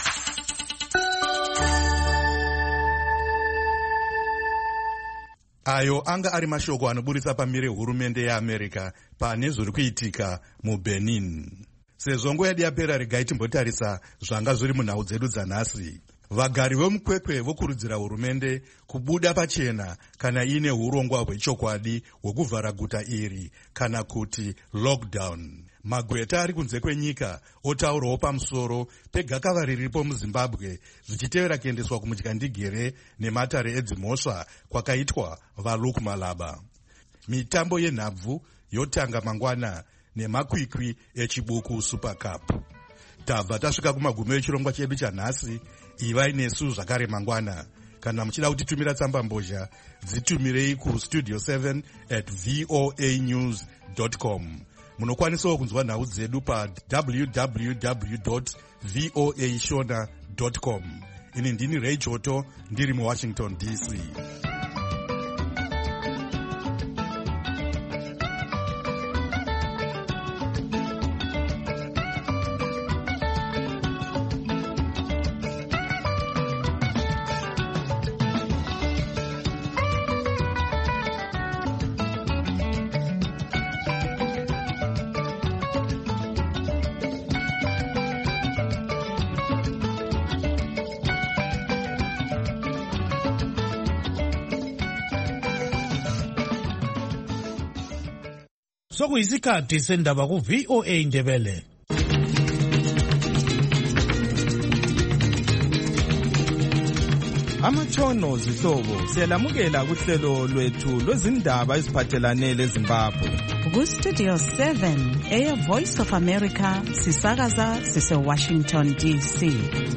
Ayo anga ari mashoko anoburitsa pamire hurumende yeAmerica pane zviri kuitika muBenin. Sezvo nguva yedu yapera, regai timbotarisa zvanga zviri munhau dzedu dzanhasi. Vagari vemukwekwe vokurudzira hurumende kubuda pachena kana iine urongwa hwechokwadi hwekuvhara guta iri kana kuti lockdown. Magweta ari kunze kwenyika otaurawo pamusoro pegakava riripo muZimbabwe zvichitevera kuendeswa kumudyandigere nematare edzimhosva kwakaitwa vaLuke Malaba. Mitambo yenhabvu yotanga mangwana nemakwikwi echibuku Super Cup. Tabva tasvika kumagumo echirongwa chedu chanhasi. Ivai nesu zvakare mangwana. Kana muchida kutitumira tsamba mbozha, dzitumirei kustudio seven at voa news dot com. Munokwanisawo kunzwa nhau dzedu pa w w w dot voa shona dot com. Ini ndini Ray Choto, ndiri mu Washington D C. Sokuyisikhathi sendaba ku V O A Ndebele. Amatshono zihlobo siyalamukela kuhlelo lwethu lwezindaba eziphathelane leZimbabwe. Ku Studio seven, Air Voice of America, sisakaza sise Washington D C.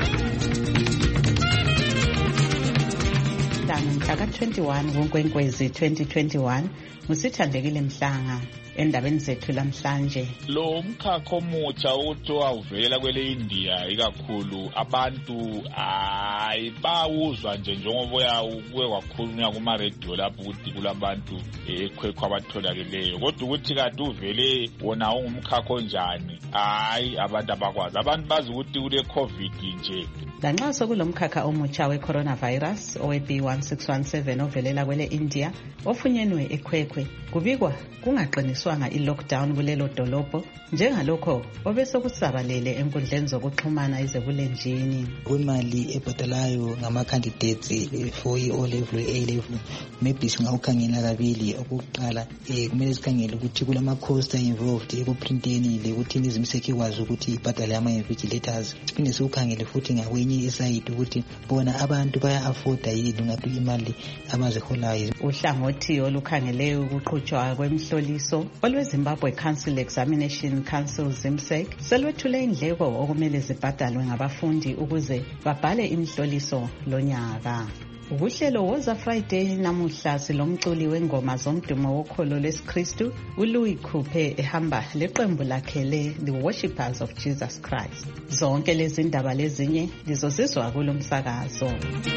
Mhla twenty-one kuNkwenkwezi twenty twenty-one, musithandekile Mhlanga. Endabeni zethu lamhlanje, lo mkhakha omutsha othiwa uvela kwele India ikakhulu abantu ayibawuzwa nje njengoba uyakuwe kakhulunywa kuma radio lapho ukuthi kulabantu ekhwekho abatholakeleyo, kodwa ukuthi kade uvele wona ungumkhakha onjani hayi abantu abakwazi. Abantu bazi ukuthi kule COVID nje. Lanxa sokulomkhakha omutsha we coronavirus owe B one six one seven ovelela kwele India ofunyenwe ekhwekhwe, kubikwa kungaqiniswanga i-lockdown kulelo dolobho njengalokho obesokusabalele enkundleni zokuxhumana ezebulenjini. Kwemali ebhadalayo ngama-candidates for i-O level A level maybe singawukhangela kabili. Okokuqala eh kumele sikhangele ukuthi kulama-cost involved ekuprinteni le ukuthi izimisekhe ikwazi ukuthi ibhadale ama-invigilators. Siphinde siwukhangele futhi ngakwenye isayidi ukuthi bona abantu baya-afforda yini ngathi imali abaziholayo. Uhlangothi olukhangeleyo ukuqhutshwa kwemhloliso olweZimbabwe Council Examination Council ZIMSEC selwethule indleko okumele zibhadalwe ngabafundi ukuze babhale imhloliso lonyaka. Uhlelo woza Friday namuhla silomculi wengoma zomdumo wokholo lwesikristu uLouis Coupe ehamba leqembu lakhe le The Worshippers of Jesus Christ. Zonke lezi ndaba lezinye lizozizwa kulomsakazo.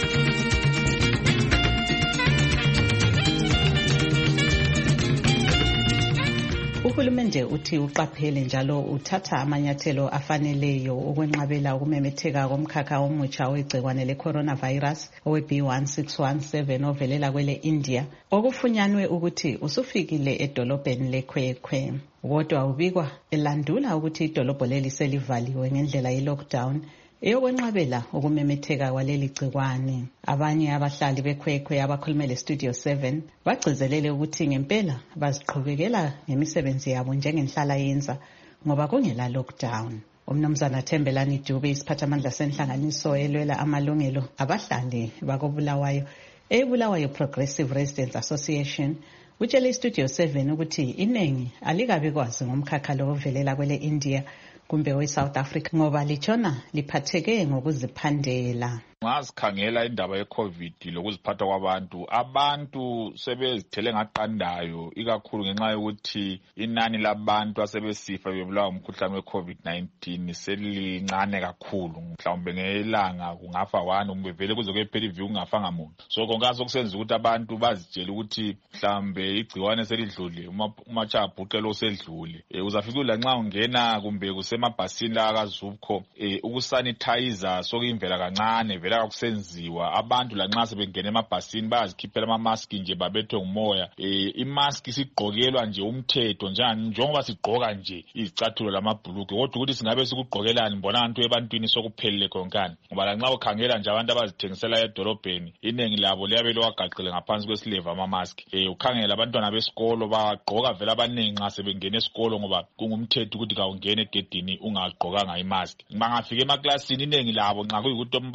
Uhulumende uthi uqaphele njalo uthatha amanyathelo afaneleyo ukwenqabela ukumemetheka komkhakha omutsha wegcikwane le-coronavirus owe B one six one seven ovelela kwele India okufunyanwe ukuthi usufikile edolobheni lekhwekhwe. Kodwa ubikwa elandula ukuthi idolobho leli selivaliwe ngendlela ye-lockdown eyokwenqabela ukumemetheka kwaleli gcikwane. Abanye abahlali bekhwekhwe abakhulumele Studio seven bagcizelele ukuthi ngempela baziqhubekela ngemisebenzi yabo njengenhlala yenza ngoba kungela lockdown. Umnumzana Thembelani Dube isiphathamandla senhlanganiso elwela amalungelo abahlali bakobulawayo eBulawayo Progressive Residents Association utshele Studio seven ukuthi inengi alikabi kwazi ngomkhakha lo ovelela kwele India kumbe we-South Africa ngoba lichona liphatheke ngokuziphandela. Ngazikhangela indaba ye-COVID lokuziphatha kwabantu, abantu sebezithele ngaqandayo ikakhulu ngenxa yokuthi inani labantu asebesifa bebulawa umkhuhlane we-COVID nineteen selincane kakhulu. Mhlawumbe ngelanga kungafa one kumbe vele kuze kuphele iviki kungafanga muntu. So konkaso kusenza ukuthi abantu bazitshela ukuthi mhlawumbe igciwane selidlule, umacha abhuqelo osedlule. E, uzafika la nxa ungena kumbe kusemabhasini la kaZubco e, ukusanitizer sokuyimvela kancane vela kusenziwa. Abantu la nxa sebengena emabhasini bayazikhiphela ama-mask nje babethwe ngumoya. E, i-mask sigqokelwa nje umthetho njani njengoba sigqoka nje izicathulo lamabhulukwe, kodwa ukuthi singabe sikugqokelani mbona abantu ebantwini sokuphelele konkani ngoba la nxa ukhangela nje abantu abazithengisela edolobheni iningi labo liyabe liwagaqile ngaphansi kwesileva ama-mask. E, ukhangela abantwana besikolo bagqoka vela abaningi nxa sebengena esikolo ngoba kungumthetho ukuthi kawungene egedini ungagqokanga i-mask. Bangafika emaklasini iningi labo nxa kuyikuthi umbalisi ka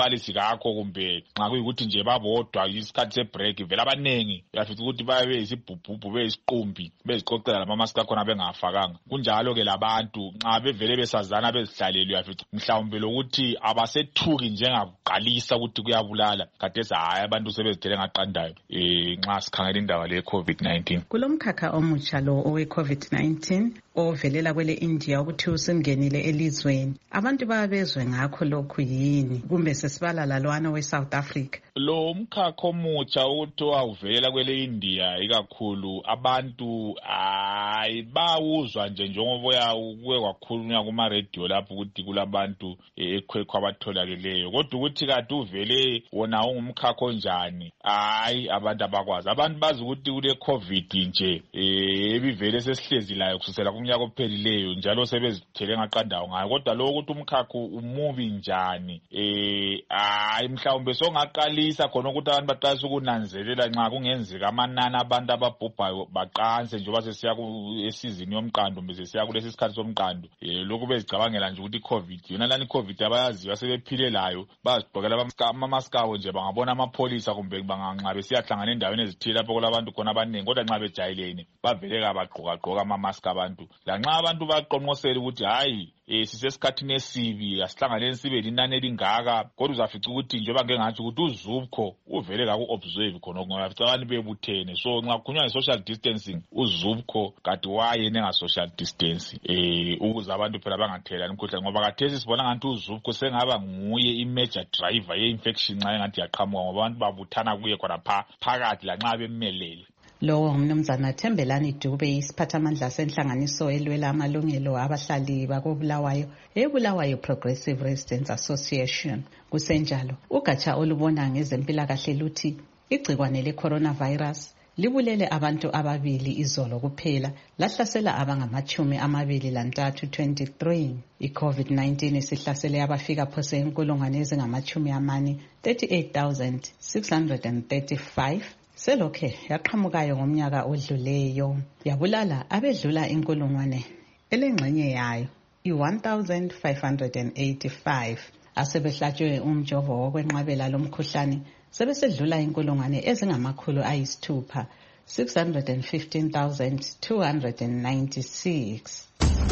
yakho kumbe nxa kuyikuthi nje babodwa isikhathi sebreak vele abanengi uyafica ukuthi bayabe isibhubhubhu beyisiqumbi beziqoqela lamamask akhona bengafakanga. Kunjalo-ke labantu nxa bevele besazana bezihlalele uyafica mhlawumbe lokuthi abasethuki njengakuqalisa ukuthi kuyabulala khathesi hayi abantu sebezithele ngaqandayo um nxa sikhangela indaba le-covid nineteen. Kulo mkhakha omutsha lo owe-covid nineteen ovelela kwele India ukuthi usungenile elizweni, abantu bayabezwe ngakho lokhu yini kumbe sesibala lalwana we-South Africa? Lo mkhakha omutsha ukuthi wawuvelela kwele India ikakhulu abantu hayi bawuzwa nje njengoba kuye kwakhulunywa kuma-radio lapho ukuthi kulabantu ekhwekhwe abatholakeleyo, kodwa ukuthi kanti uvele wona ungumkhakha onjani hayi abantu abakwazi. Abantu bazi ukuthi kule covid nje um ebivele sesihlezi layo kusukela kumnyaka ophelileyo njalo sebezithele ngaqandayo ngayo, kodwa lo ukuthi umkhakha umubi njani um hayi mhlawumbe songaqalisa khona ukuthi abantu baqalisa ukunanzelela nxa kungenzeka amanani abantu ababhubhayo baqanse njengoba sesiya esizini yomqando mbe sesiya kulesi sikhathi somqando. um lokhu bezicabangela nje ukuthi i-covid yona lani i-covid abayaziyo asebephile layo bazigqokela amamaskawo nje bangabona amapholisa kumbe banganxa besiyahlangana endaweni ezithile lapho kulabantu khona abaningi, kodwa nxa bejayelene bavele kabagqokagqoka amamask abantu. Lanxa abantu baqonqosela ukuthi hayi um sisesikhathini esibi asihlanganeni sibe linani elingaka, kodwa uzafica ukuthi njengoba ngeke ngathi ukuthi uZubco uvele kaku-observe khona ngoba ufica abantu bebuthene. So nxa kukhulunywa nge-social distancing uZubco kade wayena enga-social distance um ukuze abantu phela bangathelelani imikhuhlane, ngoba kathesi sibona ngathi uZubco sengaba nguye i-major driver ye-infection nxa engathi yaqhamuka ngoba abantu babuthana kuye khona phakathi lanxa bemelele. Lowo ngumnumzana Thembelani Dube, isiphathamandla senhlanganiso elwela amalungelo abahlali bakobulawayo eBulawayo Progressive Residents Association. Kusenjalo ugatsha olubona ngezempilakahle luthi igcikwane le-coronavirus libulele abantu ababili izolo kuphela, lahlasela abangamachumi amabili lantathu twenty-three. I-covid nineteen isihlasele abafika phose inkulungwane ezingamachumi amane thirty-eight thousand six hundred thirty-five selokhe yaqhamukayo ngomnyaka odluleyo, yabulala abedlula inkulungwane elengxenye yayo i-one thousand five hundred eighty-five. Asebehlatshwe umjovo wokwenqabela lomkhuhlane sebesedlula inkulungwane ezingamakhulu ayisithupha six hundred fifteen thousand two hundred ninety-six.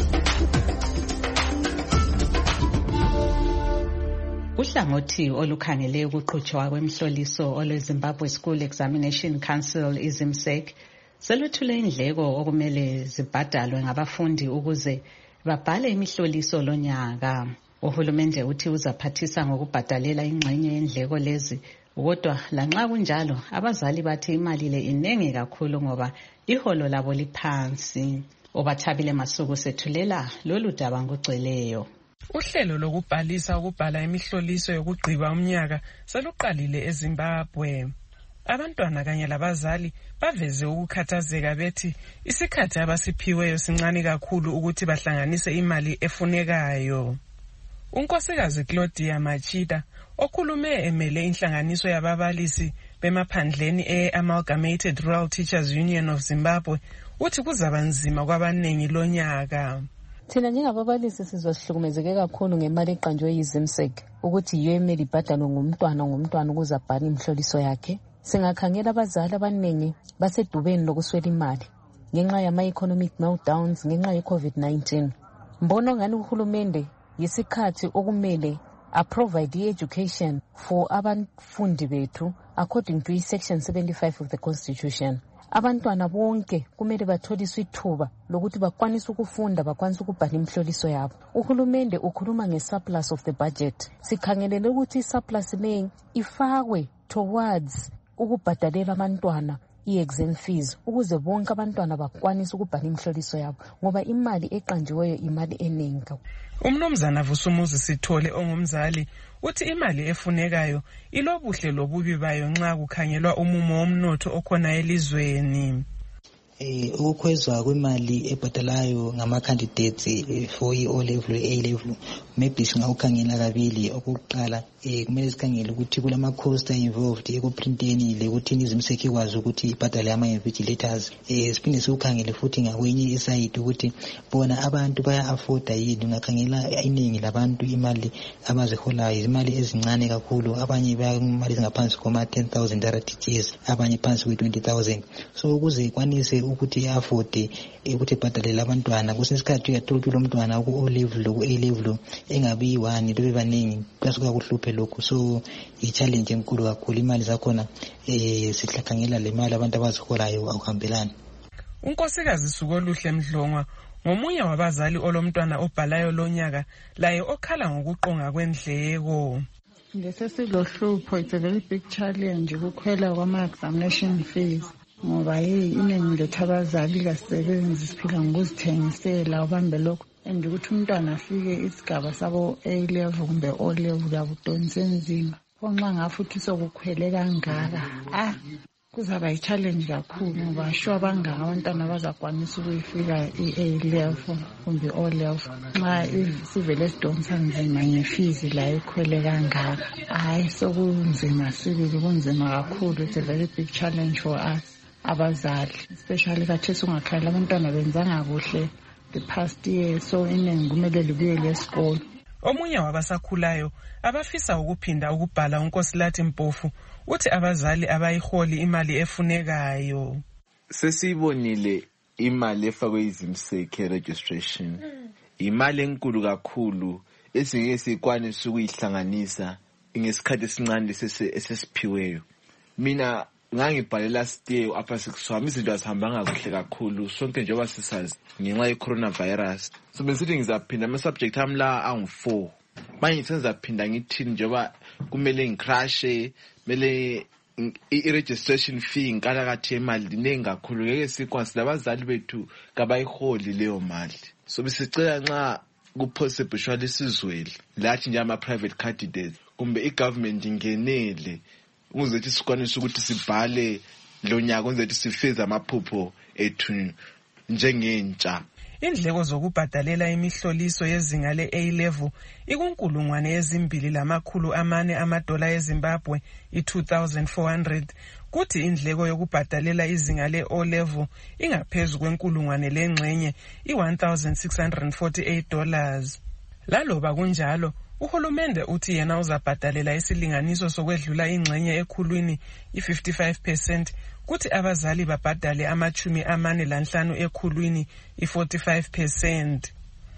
Uhlangothi olukhangele ukuqhutshwa kwemhloliso olweZimbabwe School Examination Council izimsek seluthule indleko okumele zibhadalwe ngabafundi ukuze babhale imihloliso lonyaka. Uhulumende uthi uzaphathisa ngokubhadalela ingxenye yendleko lezi, kodwa lanxa kunjalo abazali bathi imali le inengi kakhulu ngoba iholo labo liphansi. Obathabile Masuku sethulela lolu daba ngogcweleyo. Uhlelo lokubhalisa ukubhala imihloliso yokugqiba umnyaka seluqalile eZimbabwe. Abantwana kanye labazali baveze ukukhathazeka bethi isikhathi abasiphiweyo sincane kakhulu ukuthi bahlanganise imali efunekayo. Unkosikazi Claudia Machida okhulume emele inhlanganiso yababalisi bemaphandleni e-Amalgamated Rural Teachers Union of Zimbabwe uthi kuzaba nzima kwabanengi lonyaka. Thina njengababalisi sizosihlukumezeke kakhulu ngemali eqanjwe yizimsek ukuthi yiyo emele ibhadalwe ngumntwana ngumntwana ukuze abhale imhloliso yakhe. Singakhangela abazali abaningi basedubeni lokuswela imali ngenxa yama-economic meltdowns ngenxa ye-covid nineteen. Mbono ngani uhulumende yisikhathi okumele aprovide i-education for abafundi bethu according to section seventy-five of the Constitution. Abantwana bonke kumele batholiswe ithuba lokuthi bakwanise ukufunda bakwanise ukubhala imhloliso yabo. Uhulumende ukhuluma nge-surplus of the budget. Sikhangelele ukuthi i-surplus leyi ifakwe towards ukubhadalela abantwana i-exam fees ukuze bonke abantwana bakwanise ukubhala imhloliso yabo ngoba imali eqanjiweyo imali eningi. Umnumzana Vusumuzi Sithole ongumzali uthi imali efunekayo ilobuhle lobubi bayo nxa kukhangelwa umumo womnotho okhona elizweni. eh ukukhwezwa kwemali ebhadalayo ngama-candidates for i-O level A level maybe singawukhangela kabili. Okokuqala eh kumele sikhangele ukuthi kulama-cost involved ekuprinteni le ukuthi izimseki ikwazi ukuthi ibhadale ama-invigilators. eh siphinde siwukhangele futhi ngakwenye iside ukuthi bona abantu baya-afforda yini. Ungakhangela iningi labantu imali abaziholayo imali ezincane kakhulu, abanye bayimali ezingaphansi kwama-ten thousand R T G S, abanye phansi kwe-twenty thousand. So ukuze ikwanise ukuthi i-afford ukuthi ibhadalele abantwana, kwesinye isikhathi uyathola ukuthi lo mntwana ku-O level ku-A level engabi yi-one bebe baningi, kuyasuka kuhluphe lokhu. So i-challenge enkulu kakhulu, imali zakhona eh sihlakhangela le mali abantu abaziholayo akuhambelani. uNkosikazi Sukoluhle Mdlongwa ngomunye wabazali olomntwana obhalayo lonyaka, laye okhala ngokuqonga kwendleko. Ngesesilohlupho, it's a very big challenge ukukhwela kwama-examination fees ngoba yi iningi lethu abazali kasebenzi siphila ngokuzithengisela ubambe lokho, and ukuthi umntwana afike isigaba sabo A level kumbe O level yakudonsa enzima. Konxa ngafuthi sokukhwele kangaka ah kuzaba yi-challenge kakhulu ngoba sure bangaka abantwana bazakwanisa ukuyifika i-A level kumbe O level nxa sivele sidonsa nzima ngefizi la ikhwele kangaka. Hayi sokunzima sibili, kunzima kakhulu. It's a very big challenge for us abazali, especially kathesi ungakhala abantwana benzanga kuhle the past year, so iningi kumele libuyele esikolo. Omunye wabasakhulayo abafisa ukuphinda ukubhala uNkosilathi Mpofu uthi abazali abayiholi imali efunekayo. Sesibonile imali efakwe izimseke registration, imali enkulu kakhulu esingeke sikwanise ukuyihlanganisa ngesikhathi esincane esesiphiweyo. Mina ngangibhalela stay apha sekuswami, izinto azihambanga kuhle kakhulu sonke njengoba sisazi ngenxa ye-coronavirus. So besithi ngizaphinda ama-subject ami la angu-four, manje sengizaphinda ngithini njengoba kumele ngicrashe, kumele i-registration fee inkalakathi yemali nengi kakhulu, ngeke sikwazi labazali bethu kabayiholi leyo mali. So besicela nxa kupossible shwali sizwele lathi nje ama-private candidates kumbe i-government ingenele ukuze ukuthi sikwanise ukuthi sibhale lo nyaka, ukuze ukuthi sifeze amaphupho ethu njengentsha. Indleko zokubhadalela imihloliso yezinga le-A level ikunkulungwane ezimbili lamakhulu amane amadola eZimbabwe, i-two thousand four hundred. Kuthi indleko yokubhadalela izinga le-O level ingaphezu kwenkulungwane lengxenye, i-one thousand six hundred forty-eight dollars. Laloba kunjalo, uhulumende uthi yena uzabhadalela isilinganiso sokwedlula ingxenye ekhulwini i-fifty-five percent, kuthi abazali babhadale amachumi amane lanhlanu ekhulwini i-forty-five percent.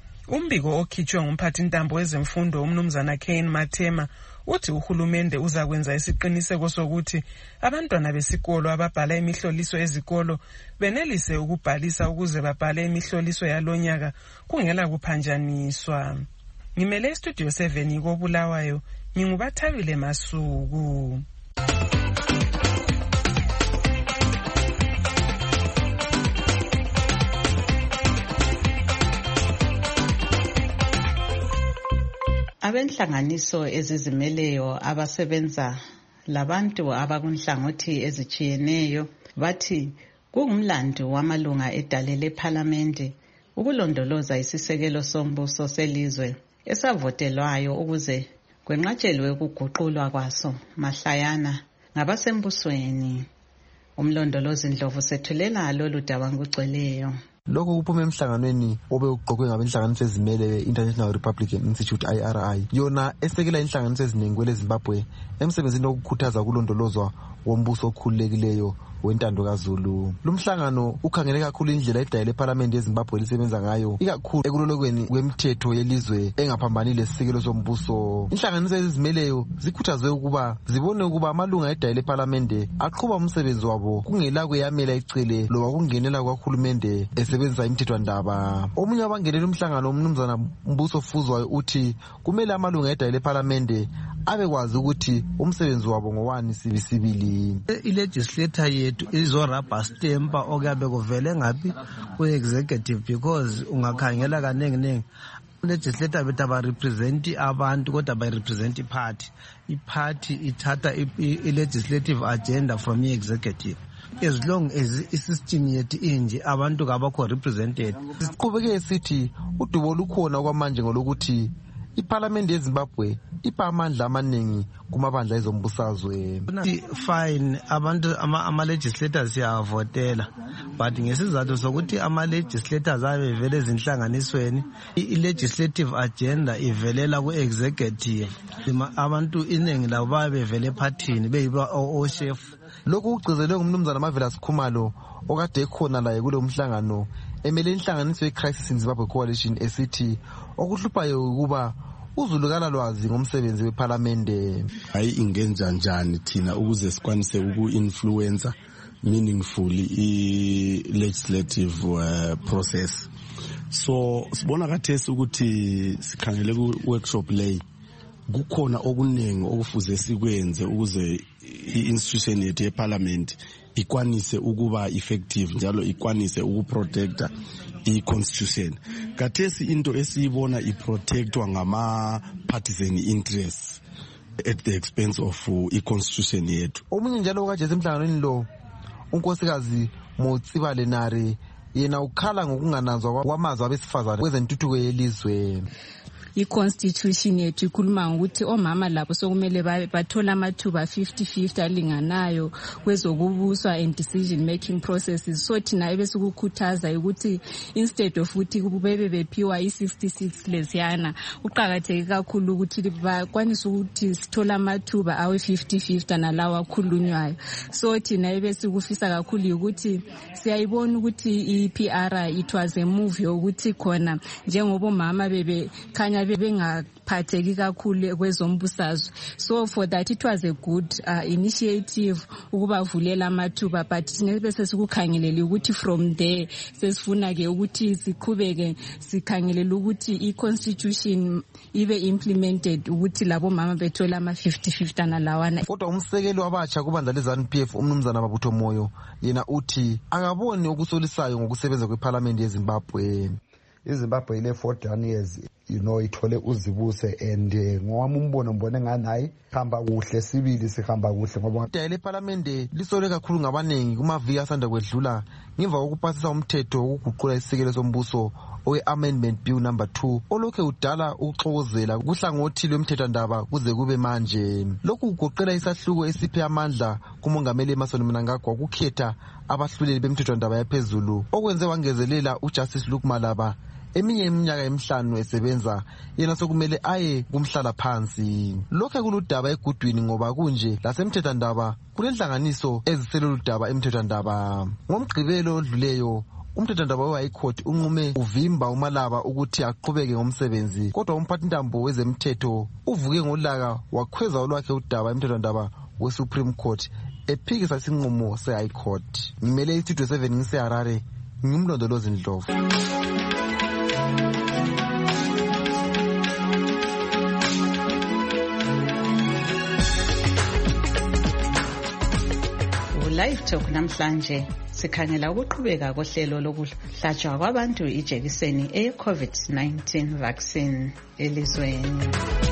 Umbiko okhitshwe ngumphathintambo wezemfundo umnumzana Kane Mathema uthi uhulumende uzakwenza isiqiniseko sokuthi abantwana besikolo ababhala imihloliso ezikolo benelise ukubhalisa ukuze babhale imihloliso yalonyaka kungela kuphanjaniswa. Ngimele studio seven koBulawayo, ngingubathabile Masuku. Abenhlanganiso ezizimeleyo abasebenza labantu abakunhlangothi ezichiyeneyo bathi kungumlando wamalunga edalele eParliament ukulondoloza isisekelo sombuso selizwe esavotelwayo ukuze kwenqatshelwe ukuguqulwa kwaso mahlayana ngabasembusweni. Umlondolozi Ndlovu sethulela lolu daba ngugcweleyo. Lokho kuphuma emhlanganweni obe uqoqwe ngabenhlanganiso ezimele International Republican Institute I R I, yona esekela inhlanganiso eziningi kwele Zimbabwe emsebenzini wokukhuthaza ukulondolozwa wombuso okhululekileyo wentando kaZulu. Lumhlangano ukhangele kakhulu indlela edayile eParliament yeZimbabwe lisebenza ngayo, ikakhulu ekulolokweni kwemithetho yelizwe engaphambanile isisekelo sombuso. Inhlanganiso ezizimeleyo zikhuthazwe ukuba zibone ukuba amalunga edayile eParliament aqhuba umsebenzi wabo kungela kuyamela icele loba kungenela kwahulumende esebenzisa imithethwandaba. Omunye wabangenela umhlangano umnumzana Mbuso Fuzwayo uthi kumele amalunga edayile eParliament abekwazi ukuthi umsebenzi wabo ngowani sibisibili. I-legislator yethu izorabha stempa okuyabe kuvele ngapi ku-executive, because ungakhangela kaningi ningi legislator bethu abarepresenti abantu kodwa bayirepresenti iparty. Iparty ithatha i-legislative agenda from i-executive. as long as isystem yethu inje abantu kabakho represented. Siqhubeke sithi udubo lukhona kwamanje ngolokuthi iParliament yeZimbabwe ipha amandla amaningi kumabandla ezombusazwe. Fine, abantu ama, ama legislators yavotela, but ngesizathu sokuthi ama legislators avevele ezinhlanganisweni, i-legislative agenda ivelela ku-executive. Abantu iningi labo babevele ephathini beyiba o-chef. Lokhu kugcizelwe ngumnumzana Mavela Sikhumalo okade ekhona la kulo mhlangano emele inhlanganiso ye-Crisis in Zimbabwe Coalition esithi okuhluphayo ukuba uzulukala lwazi ngomsebenzi weParliament. Hayi ingenza njani thina ukuze sikwanise uku-influencer meaningfully i-legislative uh, process. So sibona kathesi ukuthi sikhangele ku-workshop lay kukhona okuningi okufuze sikwenze ukuze i-institution yethu ye-Parliament ikwanise ukuba effective njalo ikwanise ukuprotecta i-constitution. Kathesi into esiyibona iprotectwa ngama-partisan interests at the expense of uh, i-constitution yethu. Omunye njalo kaje semhlanganweni lo unkosikazi Motsiba Lenare yena ukhala ngokungananzwa kwamazwi abesifazane kwezentuthuko yelizwe. I-constitution yethu ikhuluma ukuthi omama lapho sokumele bathola amathuba fifty fifty alinganayo kwezokubuswa and decision making processes. So thina ebesikukhuthaza ukuthi instead of ukuthi bebe bephiwa i-sixty-six lesiyana uqakatheke kakhulu ukuthi bakwanise ukuthi sithola amathuba awe fifty fifty nalawa akhulunywayo. So thina ebesikufisa kakhulu ukuthi siyayibona ukuthi i-P R it was a move yokuthi khona njengoba omama bebe khanya bengaphatheki kakhulu kwezombusazwe. So for that it was a good uh, initiative ukubavulela amathuba, but sinebese sikukhangelele ukuthi from there sesifuna ke ukuthi siqhubeke sikhangelele ukuthi i-constitution ibe implemented ukuthi labo mama bethola ama fifty fifty nalawana. Kodwa umsekeli wabatsha kubandla leZANU P F umnumzana Mabutho Moyo yena uthi akaboni okusolisayo ngokusebenza kweParliament yeZimbabwe. iZimbabwe ile forty-one years you know ithole uzibuse and uh, ngowami umbono mbone nganayi hamba kuhle sibili sihamba kuhle ngoba idaya leParliament lisole kakhulu ngabanengi kumaviki asanda kwedlula ngemva kokupasisa umthetho wokuguqula isisekelo sombuso owe-amendment bill number two olokhe udala ukuxokozela kuhlangothi lwemthethwandaba kuze kube manje. Lokhu kugoqela isahluko esiphe amandla kumongameli Emmerson Mnangagwa ukukhetha abahluleli bemthethwandaba yaphezulu okwenze wangezelela uJustice Luke Malaba eminye iminyaka emihlanu esebenza yena sokumele aye kumhlala phansi. Lokho kuludaba egudwini ngoba kunje lasemthethwandaba kunenhlanganiso eziseloludaba emthethwandaba. Ngomgqibelo odluleyo umthethwandaba we-High Court unqume uvimba uMalaba ukuthi aqhubeke ngomsebenzi, kodwa umphathintambo wezemthetho uvuke ngolaka wakhweza olwakhe udaba emthethwandaba we-Supreme Court ephikisa isinqumo se-High Court. Ngimele istudio seven ngiseHarare, ngimlondolozi Ndlovu. Live Talk namhlanje sikhangela ukuqhubeka kohlelo lokuhlatshwa kwabantu ijekiseni e-COVID nineteen vaccine elizweni.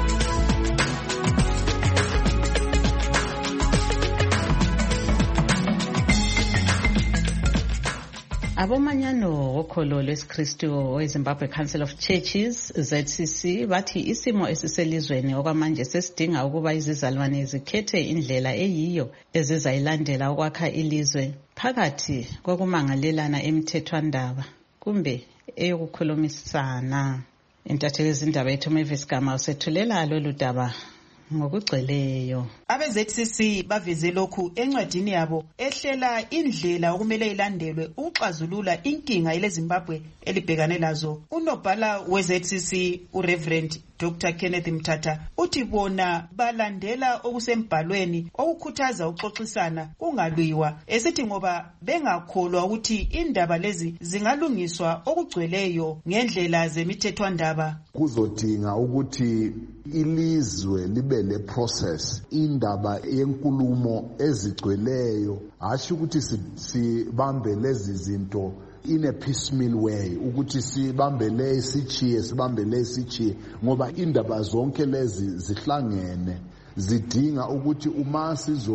Abomanyano wokholo lwesikristu weZimbabwe Council of Churches Z C C bathi isimo esiselizweni okwamanje sesidinga ukuba izizalwane zikhethe indlela eyiyo ezizayilandela ukwakha ilizwe phakathi kokumangalelana emthethwandaba kumbe eyokukhulumisana. Intatheli zindaba yethu Mavis Gama usethulela lolu daba ngokugcweleyo. Abe-Z C C baveze lokhu encwadini yabo ehlela indlela okumele ilandelwe ukuxazulula inkinga eleZimbabwe elibhekane lazo. Unobhala we-Z C C uReverend Doctor Kenneth Mthatha uthi bona balandela okusembhalweni okukhuthaza uxoxisana kungalwiwa, esithi ngoba bengakholwa ukuthi indaba lezi zingalungiswa okugcweleyo ngendlela zemithethwandaba. Kuzodinga ukuthi ilizwe libe le process indaba yenkulumo ezigcweleyo, asho ukuthi sibambe lezi zinto in a piecemeal way, ukuthi sibambele isichiye sibambele isichiye ngoba indaba zonke lezi zihlangene, zidinga ukuthi uma sizo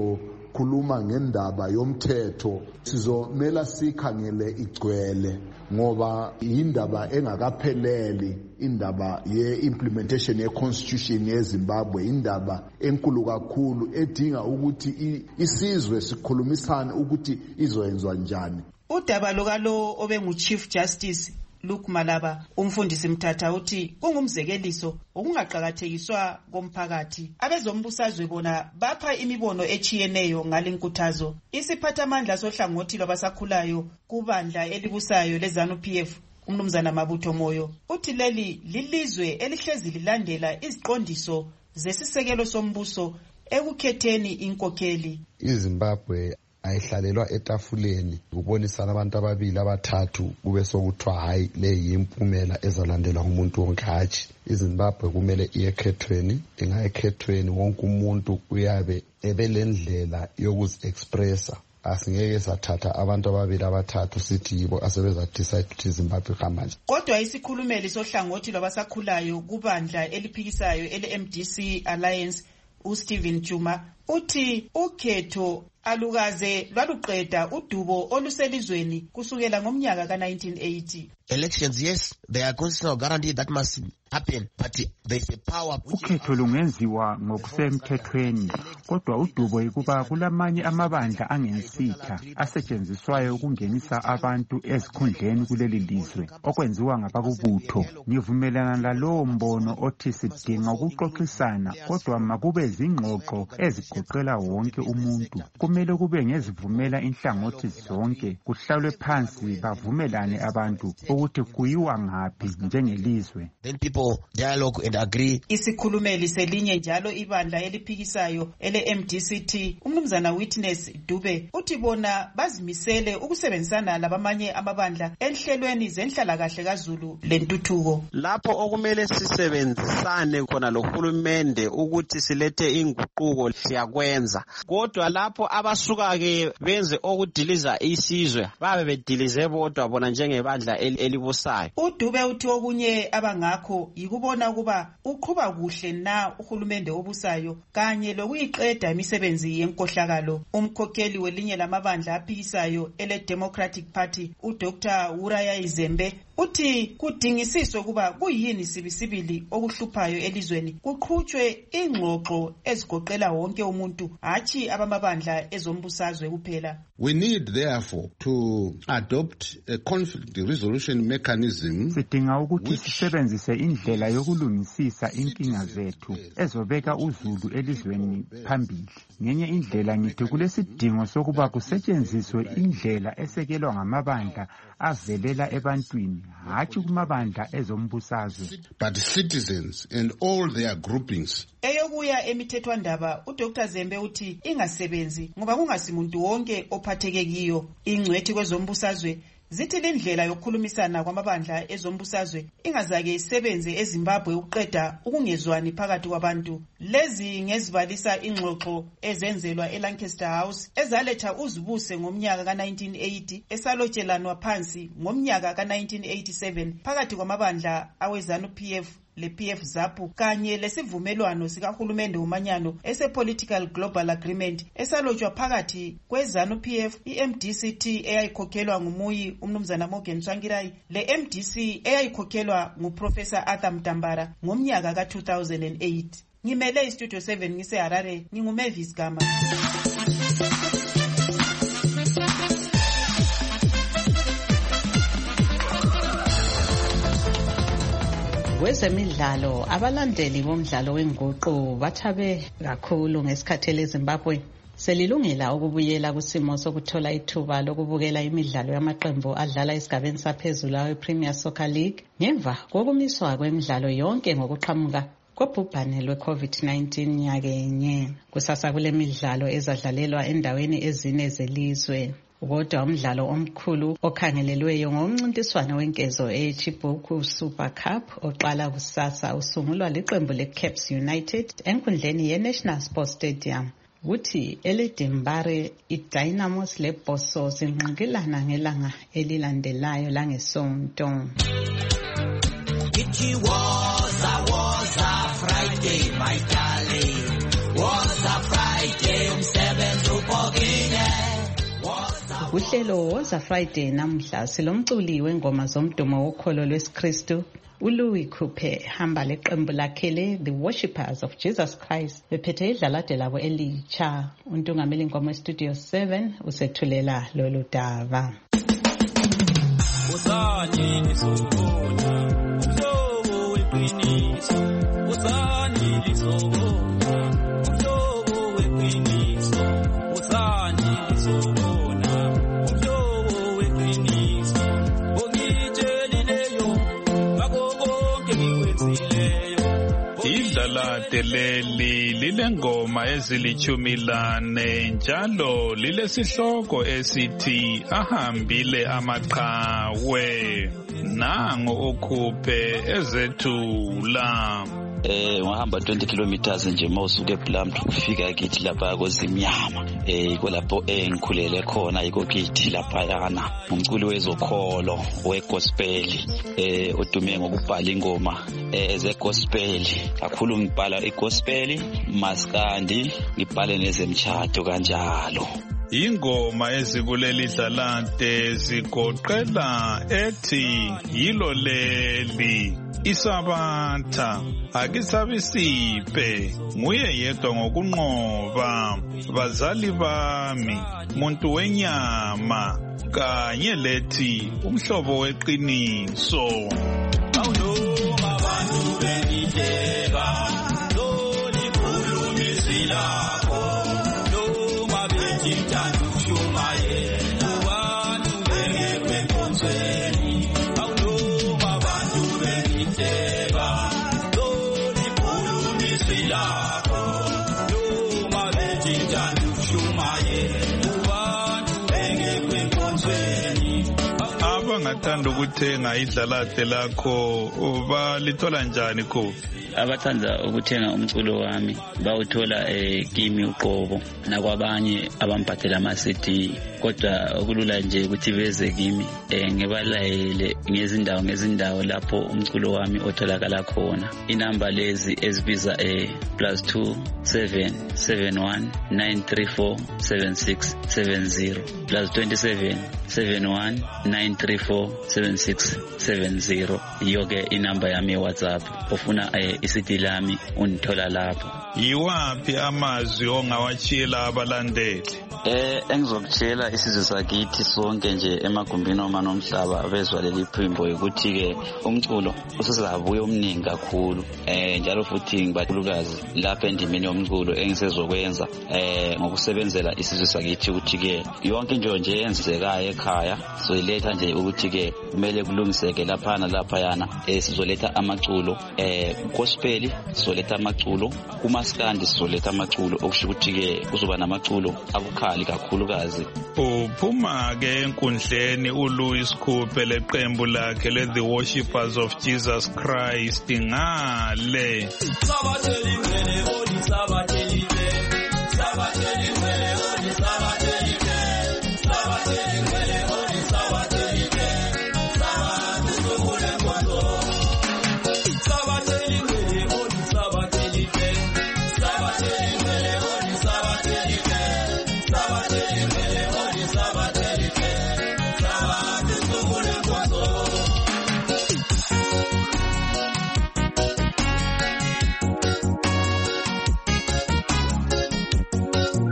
khuluma ngendaba yomthetho sizomela sikhangele igcwele ngoba indaba engakapheleli indaba ye-implementation ye-constitution yeZimbabwe indaba enkulu kakhulu edinga ukuthi isizwe sikhulumisane ukuthi izoyenzwa njani. Udaba lokalo obengu-Chief Justice Luke Malaba umfundisi Mthatha uthi kungumzekeliso okungaqhakathekiswa komphakathi. Abezombusazwe bona bapha imibono echiyeneyo ngalenkuthazo. Isiphathamandla sohlangothi lwabasakhulayo kubandla elibusayo leZANU-P F uMnumzana Mabutho Moyo uthi leli lilizwe elihlezi lilandela iziqondiso zesisekelo sombuso ekukhetheni inkokheli. iZimbabwe ayihlalelwa etafuleni kubonisana abantu ababili abathathu kube sokuthiwa hayi le yimpumela ezalandelwa ngumuntu wonke. Hatshi, iZimbabwe kumele iyekhethweni, ingayekhethweni wonke umuntu uyabe ebelendlela yokuzi-expressa. Asingeke sathatha abantu ababili abathathu sithi yibo asebeza decide ukuthi iZimbabwe ihamba nje. Kodwa isikhulumeli sohlangothi lwabasakhulayo kubandla eliphikisayo ele-M D C Alliance uStephen Juma uthi ukhetho alukaze lwaluqeda udubo oluselizweni kusukela ngomnyaka ka nineteen eighty. Elections, yes, there are constitutional guarantee that must happen, but there is a power. Ukhetho lungenziwa ngokusemthethweni, kodwa udubo ikuba kulamanye amabandla angensitha asetshenziswayo ukungenisa abantu ezikhundleni kuleli lizwe okwenziwa ngabakubutho. Ngivumelana lalowo mbono othi sidinga ukuxoxisana, kodwa makube zingxoxo ezigoqela wonke umuntu. Kumele kube ngezivumela inhlangothi zonke, kuhlalwe phansi bavumelane abantu ukuthi kuyiwa ngaphi njengelizwe. Then people dialogue and agree. Isikhulumeli selinye njalo ibandla eliphikisayo ele-M D C T uMnumzana Witness Dube uthi bona bazimisele ukusebenzisana labamanye amabandla enhlelweni zenhlalakahle kaZulu lentuthuko. Lapho okumele sisebenzisane khona lohulumende ukuthi silethe inguquko siyakwenza, kodwa lapho abasuka ke benze okudiliza isizwe babe bedilize bodwa bona njengebandla elibusayo. uDube uthi okunye abangakho yikubona kuba uqhuba kuhle na uhulumende obusayo kanye lokuyiqeda imisebenzi yenkohlakalo. Umkhokheli welinye lamabandla aphikisayo ele Democratic Party uDr Uraya Izembe uthi kudingisiswe kuba kuyini sibisibili okuhluphayo elizweni kuqhutshwe ingxoxo ezigoqela wonke umuntu hathi abamabandla ezombusazwe kuphela. We need therefore to adopt a conflict resolution mechanism. Sidinga ukuthi sisebenzise indlela yokulungisisa inkinga zethu ezobeka uZulu elizweni phambili. Ngenye indlela ngithi kulesidingo sokuba kusetshenziswe indlela esekelwa ngamabandla avelela ebantwini hathi kumabandla ezombusazwe. But citizens and all their groupings. Eyokuya emithethwandaba uDr Zembe uthi ingasebenzi ngoba kungasimuntu wonke ophatheke kiyo. Ingcwethi kwezombusazwe zithi lendlela yokukhulumisana kwamabandla ezombusazwe ingazake isebenze eZimbabwe ukuqeda ukungezwani phakathi kwabantu. Lezi ngezibalisa ingxoxo ezenzelwa eLancaster House ezaletha uzibuse ngomnyaka ka nineteen eighty esalotshelanwa phansi ngomnyaka ka nineteen eighty-seven phakathi kwamabandla aweZANU-P F le-P F ZAPU kanye lesivumelwano sikahulumende umanyano ese-Political Global Agreement esalotshwa phakathi kweZANU-P F, i-M D C T eyayikhokhelwa ngumuyi uMnumzana Morgan Tsvangirai le-M D C eyayikhokhelwa nguProfessor Arthur Mtambara ngomnyaka ka two thousand eight. Ngimele iStudio seven ngise-Harare, nginguMavis Gama. Kwezemidlalo abalandeli bomdlalo wenguqu bathabe kakhulu ngesikhathi leZimbabwe selilungela ukubuyela kusimo sokuthola ithuba lokubukela imidlalo yamaqembu adlala esigabeni saphezulu awe-Premier Soccer League ngemva kokumiswa kwemidlalo yonke ngokuqhamuka kobhubhane lwe-COVID nineteen nyakenye. Kusasa kule midlalo ezadlalelwa endaweni ezine zelizwe. Kodwa umdlalo omkhulu okhangelelweyo ngomncintiswano wenkezo eChibuku Super Cup oqala kusasa usungulwa liqembu leCaps United enkundleni yeNational Sports Stadium. Kuthi eLedimbare iDynamos leBosso zinqikilana ngelanga elilandelayo langeSonto. It was a was a Friday, my darling. Was a Friday, umsebenzi Uhlelo Woza Friday namhla silomculi wengoma zomdumo wokholo lwesiKristu uLouis Coupe hamba leqembu lakhe le The Worshippers of Jesus Christ bephethe idlalade labo elitsha. Untungameli inkomo Studio seven usethulela lolu daba. Usani lisokona umhlobo weqiniso usani lisokona umhlobo weqiniso usani lisokona umhlobo weqiniso ongitshelileyo ngakho konke ngikwenzileyo. Idlalade leli lilengoma ezilichumi lane njalo lilesihloko esithi ahambile amaqhawe. Nango uKhuphe ezethula. Eh ngahamba twenty kilometers nje mawusuke eBlamth ukufika kithi lapha koZimnyama. Eh kulapho engikhulele khona yiko kithi lapha yana. Umculi wezokholo wegospel eh odume ngokubhala ingoma eze gospel. Kakhulu ngibhala igospel, maskandi, ngibhale nezemtshado kanjalo. Ingoma ezikuleli dlalade zigoqela ethi yilo leli isabatha akisabisiphe nguye yedwa ngokunqoba bazali bami muntu wenyama kanye lethi umhlobo weqiniso. Awunoma abantu bengideka loli khulumisi lakho noma bengithanda ukushumayela abantu bengekho enkonzweni. Awunoma abantu bengideka loli khulumisi lakho noma bengithanda ukushumayela abantu bengekho enkonzweni. Abangathanda ukuthenga idlalade lakho balithola njani Khuphe? Abathanda ukuthenga umculo wami bawuthola eh kimi uqobo nakwabanye abambhathela ama C D, kodwa okulula nje ukuthi beze kimi eh ngibalayele ngezindawo ngezindawo lapho umculo wami otholakala khona. Inamba lezi ezibiza eh plus two seven seven one nine three four seven six seven zero plus twenty-seven seven one nine three four seven six seven zero. Yoke inamba yami WhatsApp. Ofuna eh C D lami unithola lapho. Yiwapi amazwi ongawatshela abalandeli? Eh engizokutshela isizwe sakithi sonke nje emagumbini oma nomhlaba bezwa leli phimbo ukuthi ke umculo usizabuye omningi kakhulu. Eh njalo futhi ngibakhulukazi lapha endimeni yomculo engisezokwenza eh ngokusebenzela isizwe sakithi ukuthi ke yonke nje nje yenzekayo ekhaya soyiletha nje ukuthi ke kumele kulungiseke lapha nalapha yana eh sizoletha amaculo eh gospel sizoletha amaculo kumaskandi sizoletha amaculo okusho ukuthi ke kuzoba namaculo akukhali kakhulukazi. Uphuma ke enkundleni uLouis Coupe leqembu lakhe le The Worshippers of Jesus Christ ngale Sabateli ngene odi sabateli sabateli ngene odi sabateli sabateli ngene odi sabateli sabateli ngene odi sabateli ngene odi sabateli sabateli ngene odi sabateli sabateli ngene odi sabateli sabateli ngene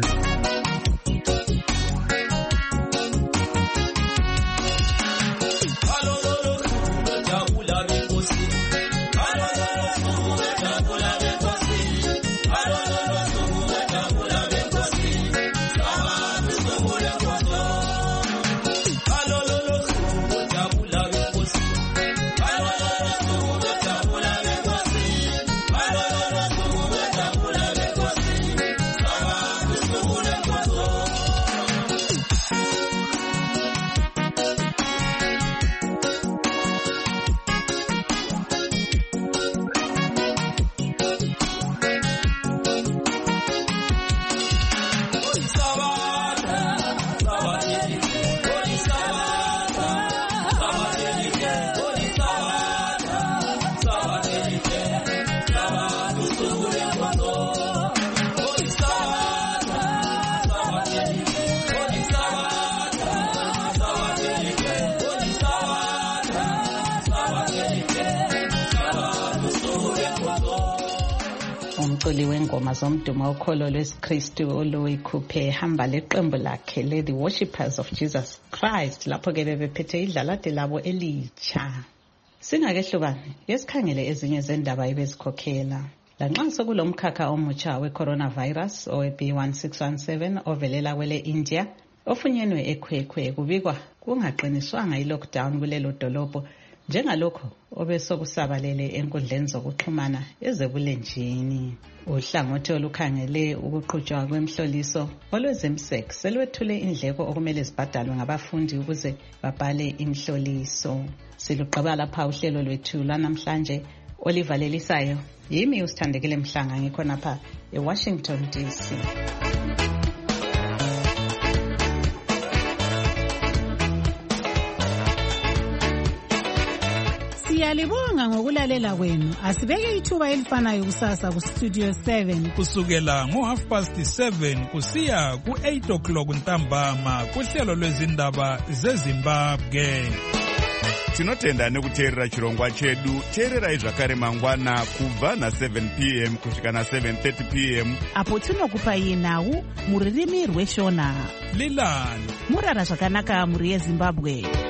umculi wengoma zomdumo ukholo lwesikristu oluyikhuphe hamba leqembu lakhe le-The Worshippers of Jesus Christ lapho ke bebephethe idlalade labo elitsha. Singakehlukani yesikhangele ezinye zendaba ebezikhokhela. Lanxa sokulomkhakha omutsha we-coronavirus owe-B one six one seven ovelela kwele India ofunyenwe ekhwekhwe kubikwa kungaqiniswanga i-lockdown kulelo dolobho njengalokho obesokusabalele enkundleni zokuxhumana ezebulenjini. Uhlangothi olukhangele ukuqhutshwa kwemhloliso olwezemsek selwethule indleko okumele zibhadalwe ngabafundi ukuze babhale imhloliso. Siluqaba lapha uhlelo lwethu lwanamhlanje olivalelisayo yimi usithandekile Mhlanga ngikho napha eWashington D C. Siyalibonga ngokulalela kwenu. Asibeke ithuba elifanayo kusasa ku Studio seven kusukela ngo half past seven kusiya ku eight o'clock ntambama kuhlelo lwezindaba zeZimbabwe. Tinotenda nekuteerera chirongwa chedu. Teererai zvakare mangwana kubva na seven p m kusvika na seven thirty p m apo tinokupai nhau muririmi rweshona. Lilani murara zvakanaka muri yeZimbabwe.